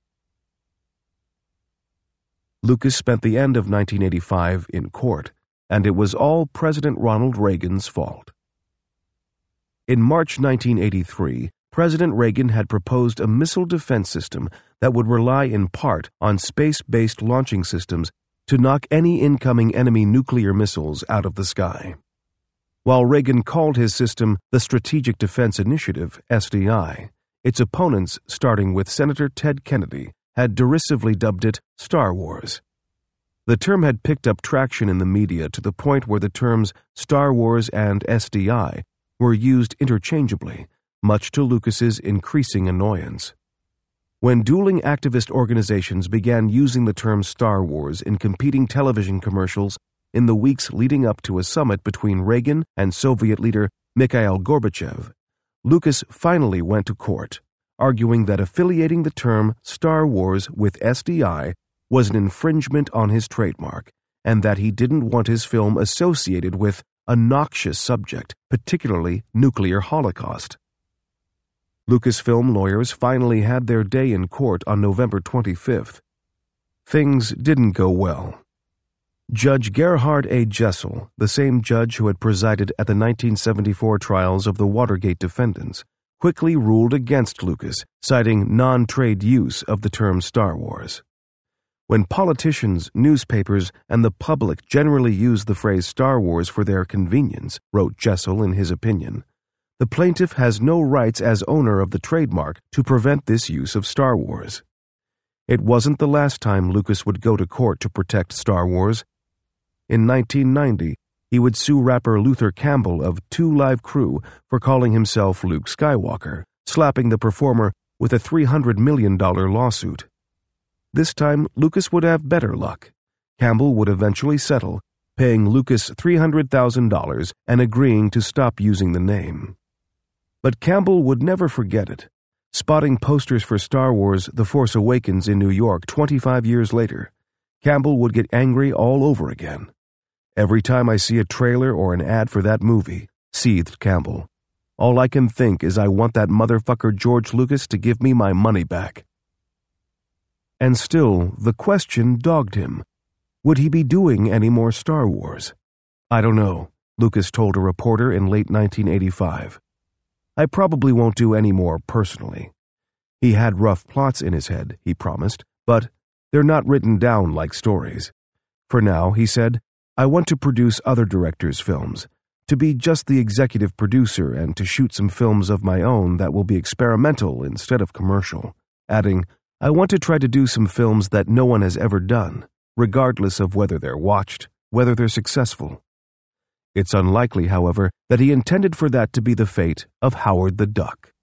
Lucas spent the end of nineteen eighty-five in court, and it was all President Ronald Reagan's fault. In March nineteen eighty-three, President Reagan had proposed a missile defense system that would rely in part on space-based launching systems to knock any incoming enemy nuclear missiles out of the sky. While Reagan called his system the Strategic Defense Initiative, S D I, its opponents, starting with Senator Ted Kennedy, had derisively dubbed it Star Wars. The term had picked up traction in the media to the point where the terms Star Wars and S D I were used interchangeably, much to Lucas's increasing annoyance. When dueling activist organizations began using the term Star Wars in competing television commercials in the weeks leading up to a summit between Reagan and Soviet leader Mikhail Gorbachev, Lucas finally went to court, arguing that affiliating the term Star Wars with S D I was an infringement on his trademark, and that he didn't want his film associated with a noxious subject, particularly nuclear holocaust. Lucasfilm lawyers finally had their day in court on November twenty-fifth. Things didn't go well. Judge Gerhard A. Jessel, the same judge who had presided at the nineteen seventy-four trials of the Watergate defendants, quickly ruled against Lucas, citing non-trade use of the term Star Wars. When politicians, newspapers, and the public generally use the phrase Star Wars for their convenience, wrote Jessel in his opinion, the plaintiff has no rights as owner of the trademark to prevent this use of Star Wars. It wasn't the last time Lucas would go to court to protect Star Wars. In nineteen ninety, he would sue rapper Luther Campbell of Two Live Crew for calling himself Luke Skywalker, slapping the performer with a three hundred million dollars lawsuit. This time, Lucas would have better luck. Campbell would eventually settle, paying Lucas three hundred thousand dollars and agreeing to stop using the name. But Campbell would never forget it. Spotting posters for Star Wars The Force Awakens in New York twenty-five years later, Campbell would get angry all over again. Every time I see a trailer or an ad for that movie, seethed Campbell, all I can think is I want that motherfucker George Lucas to give me my money back. And still, the question dogged him. Would he be doing any more Star Wars? I don't know, Lucas told a reporter in late nineteen eighty-five. I probably won't do any more personally. He had rough plots in his head, he promised, but they're not written down like stories. For now, he said, I want to produce other directors' films, to be just the executive producer and to shoot some films of my own that will be experimental instead of commercial, adding, I want to try to do some films that no one has ever done, regardless of whether they're watched, whether they're successful. It's unlikely, however, that he intended for that to be the fate of Howard the Duck.